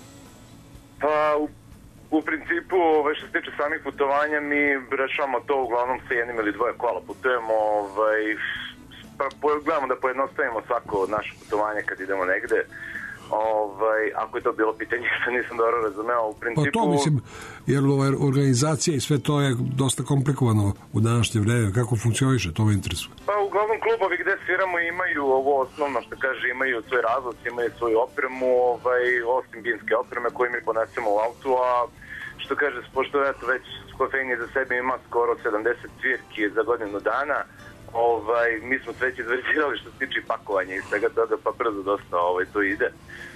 Pa, u, u principu, ovaj, što se tiče samih putovanja, mi rešavamo to uglavnom sa jednim ili dvoje kola. Putujemo, ovaj, pa, gledamo da pojednostavimo svako od naše putovanje kad idemo negde. Ovaj, ako je to bilo pitanje što nisam dobro razumeo, u principu... Pa to mislim, jer ovaj, organizacija i sve to je dosta komplikovano u današnje vreme. Kako funkcioniše, to me interesuje. Pa uglavnom klubovi gde sviramo imaju ovo osnovno što kaže, imaju svoj razlog, imaju svoju opremu, ovaj, osim binske opreme koju mi ponesemo u autu, a što kaže, pošto eto već Kofein je za sebe ima skoro sedamdeset svirki za godinu dana, ovaj, mi smo sve izverzirali što se tiče pakovanja i svega toga, pa brzo dosta ovaj, to ide.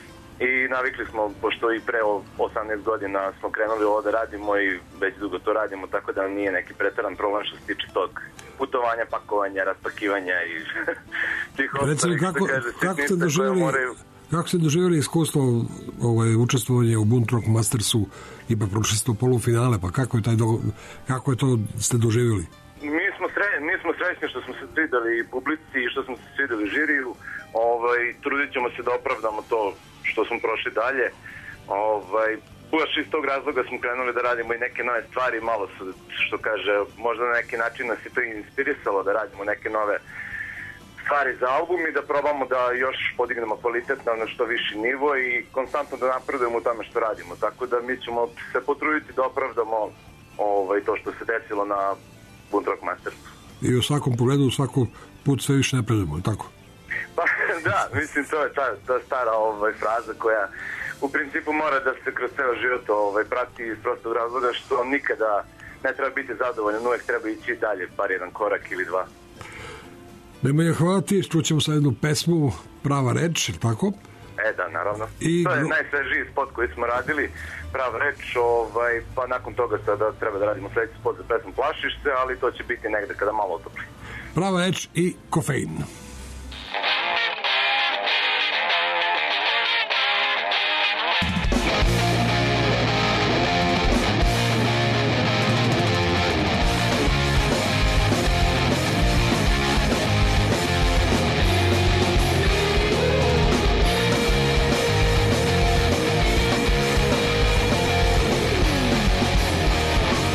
I navikli smo, pošto i pre osamnaest godina smo krenuli ovo da radimo i već dugo to radimo, tako da nije neki pretaran problem što se tiče tog putovanja, pakovanja, raspakivanja i tih ostalih, kako, kaže, kako ste doživjeli, moraju... kako ste doživjeli iskustvo ovaj, učestvovanje u Bunt Rock Mastersu, ipak prošli ste u polufinale, pa kako je, taj do, kako je to ste doživjeli? Mi smo, sre, mi smo srećni što smo se svideli publici i što smo se svideli žiriju. Ovaj, trudit ćemo se da opravdamo to što smo prošli dalje. Ovaj, baš iz tog razloga smo krenuli da radimo i neke nove stvari. Malo su, što kaže, možda na neki način nas je to inspirisalo da radimo neke nove stvari za album i da probamo da još podignemo kvalitet na što viši nivo i konstantno da napredujemo u tome što radimo. Tako da mi ćemo se potruditi da opravdamo ovaj, to što se desilo na Bunt Rock Mastersu. I u svakom pogledu, u svakom put sve više napredujemo, tako? Pa da, mislim, to je ta, ta stara ovaj, fraza koja u principu mora da se kroz ceo život ovaj, prati iz prostog razloga što nikada ne treba biti zadovoljan, uvek treba ići dalje, bar jedan korak ili dva. Nemanja, hvala ti, čućemo sad jednu pesmu, Prava reč, tako? E da, naravno. I... To je najsvežiji spot koji smo radili, Prava reč, ovaj, pa nakon toga sada treba da radimo sledeći spot za pesmu Plašiš se, ali to će biti negde kada malo otopli. Prava reč i Kofein.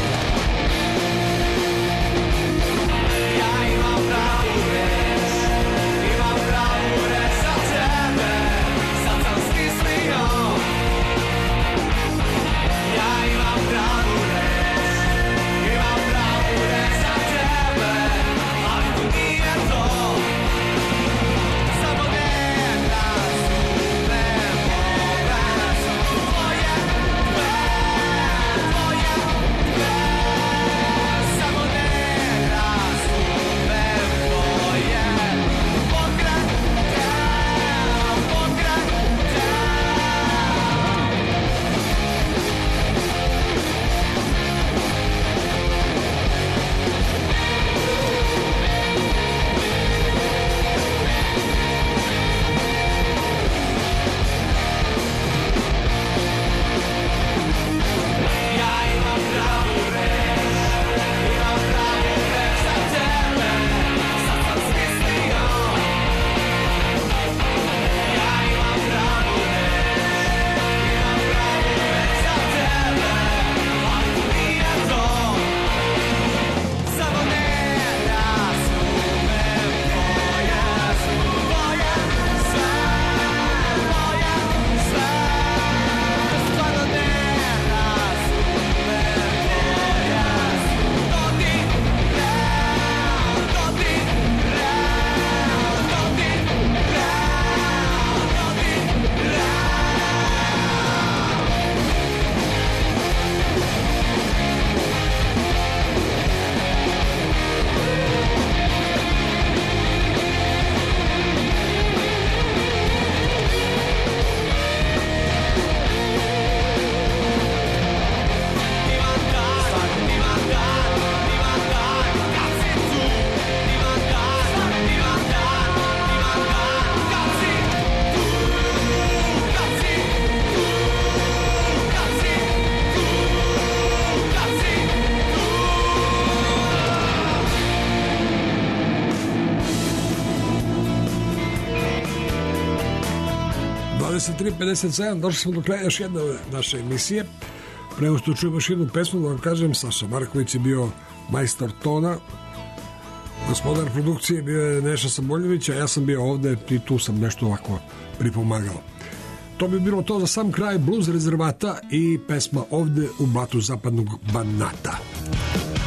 Ja imam pravu reč, dvadeset tri pedeset sedam, došli smo do kraja još jedne naše emisije. Pre nego što čujemo još jednu pesmu, da vam kažem, Saša Marković je bio majstor tona, gospodar produkcije bio je Neša Samboljević, a ja sam bio ovde i tu sam nešto ovako pripomagao. To bi bilo to za sam kraj, Blues rezervata i pesma Ovde u blatu zapadnog Banata.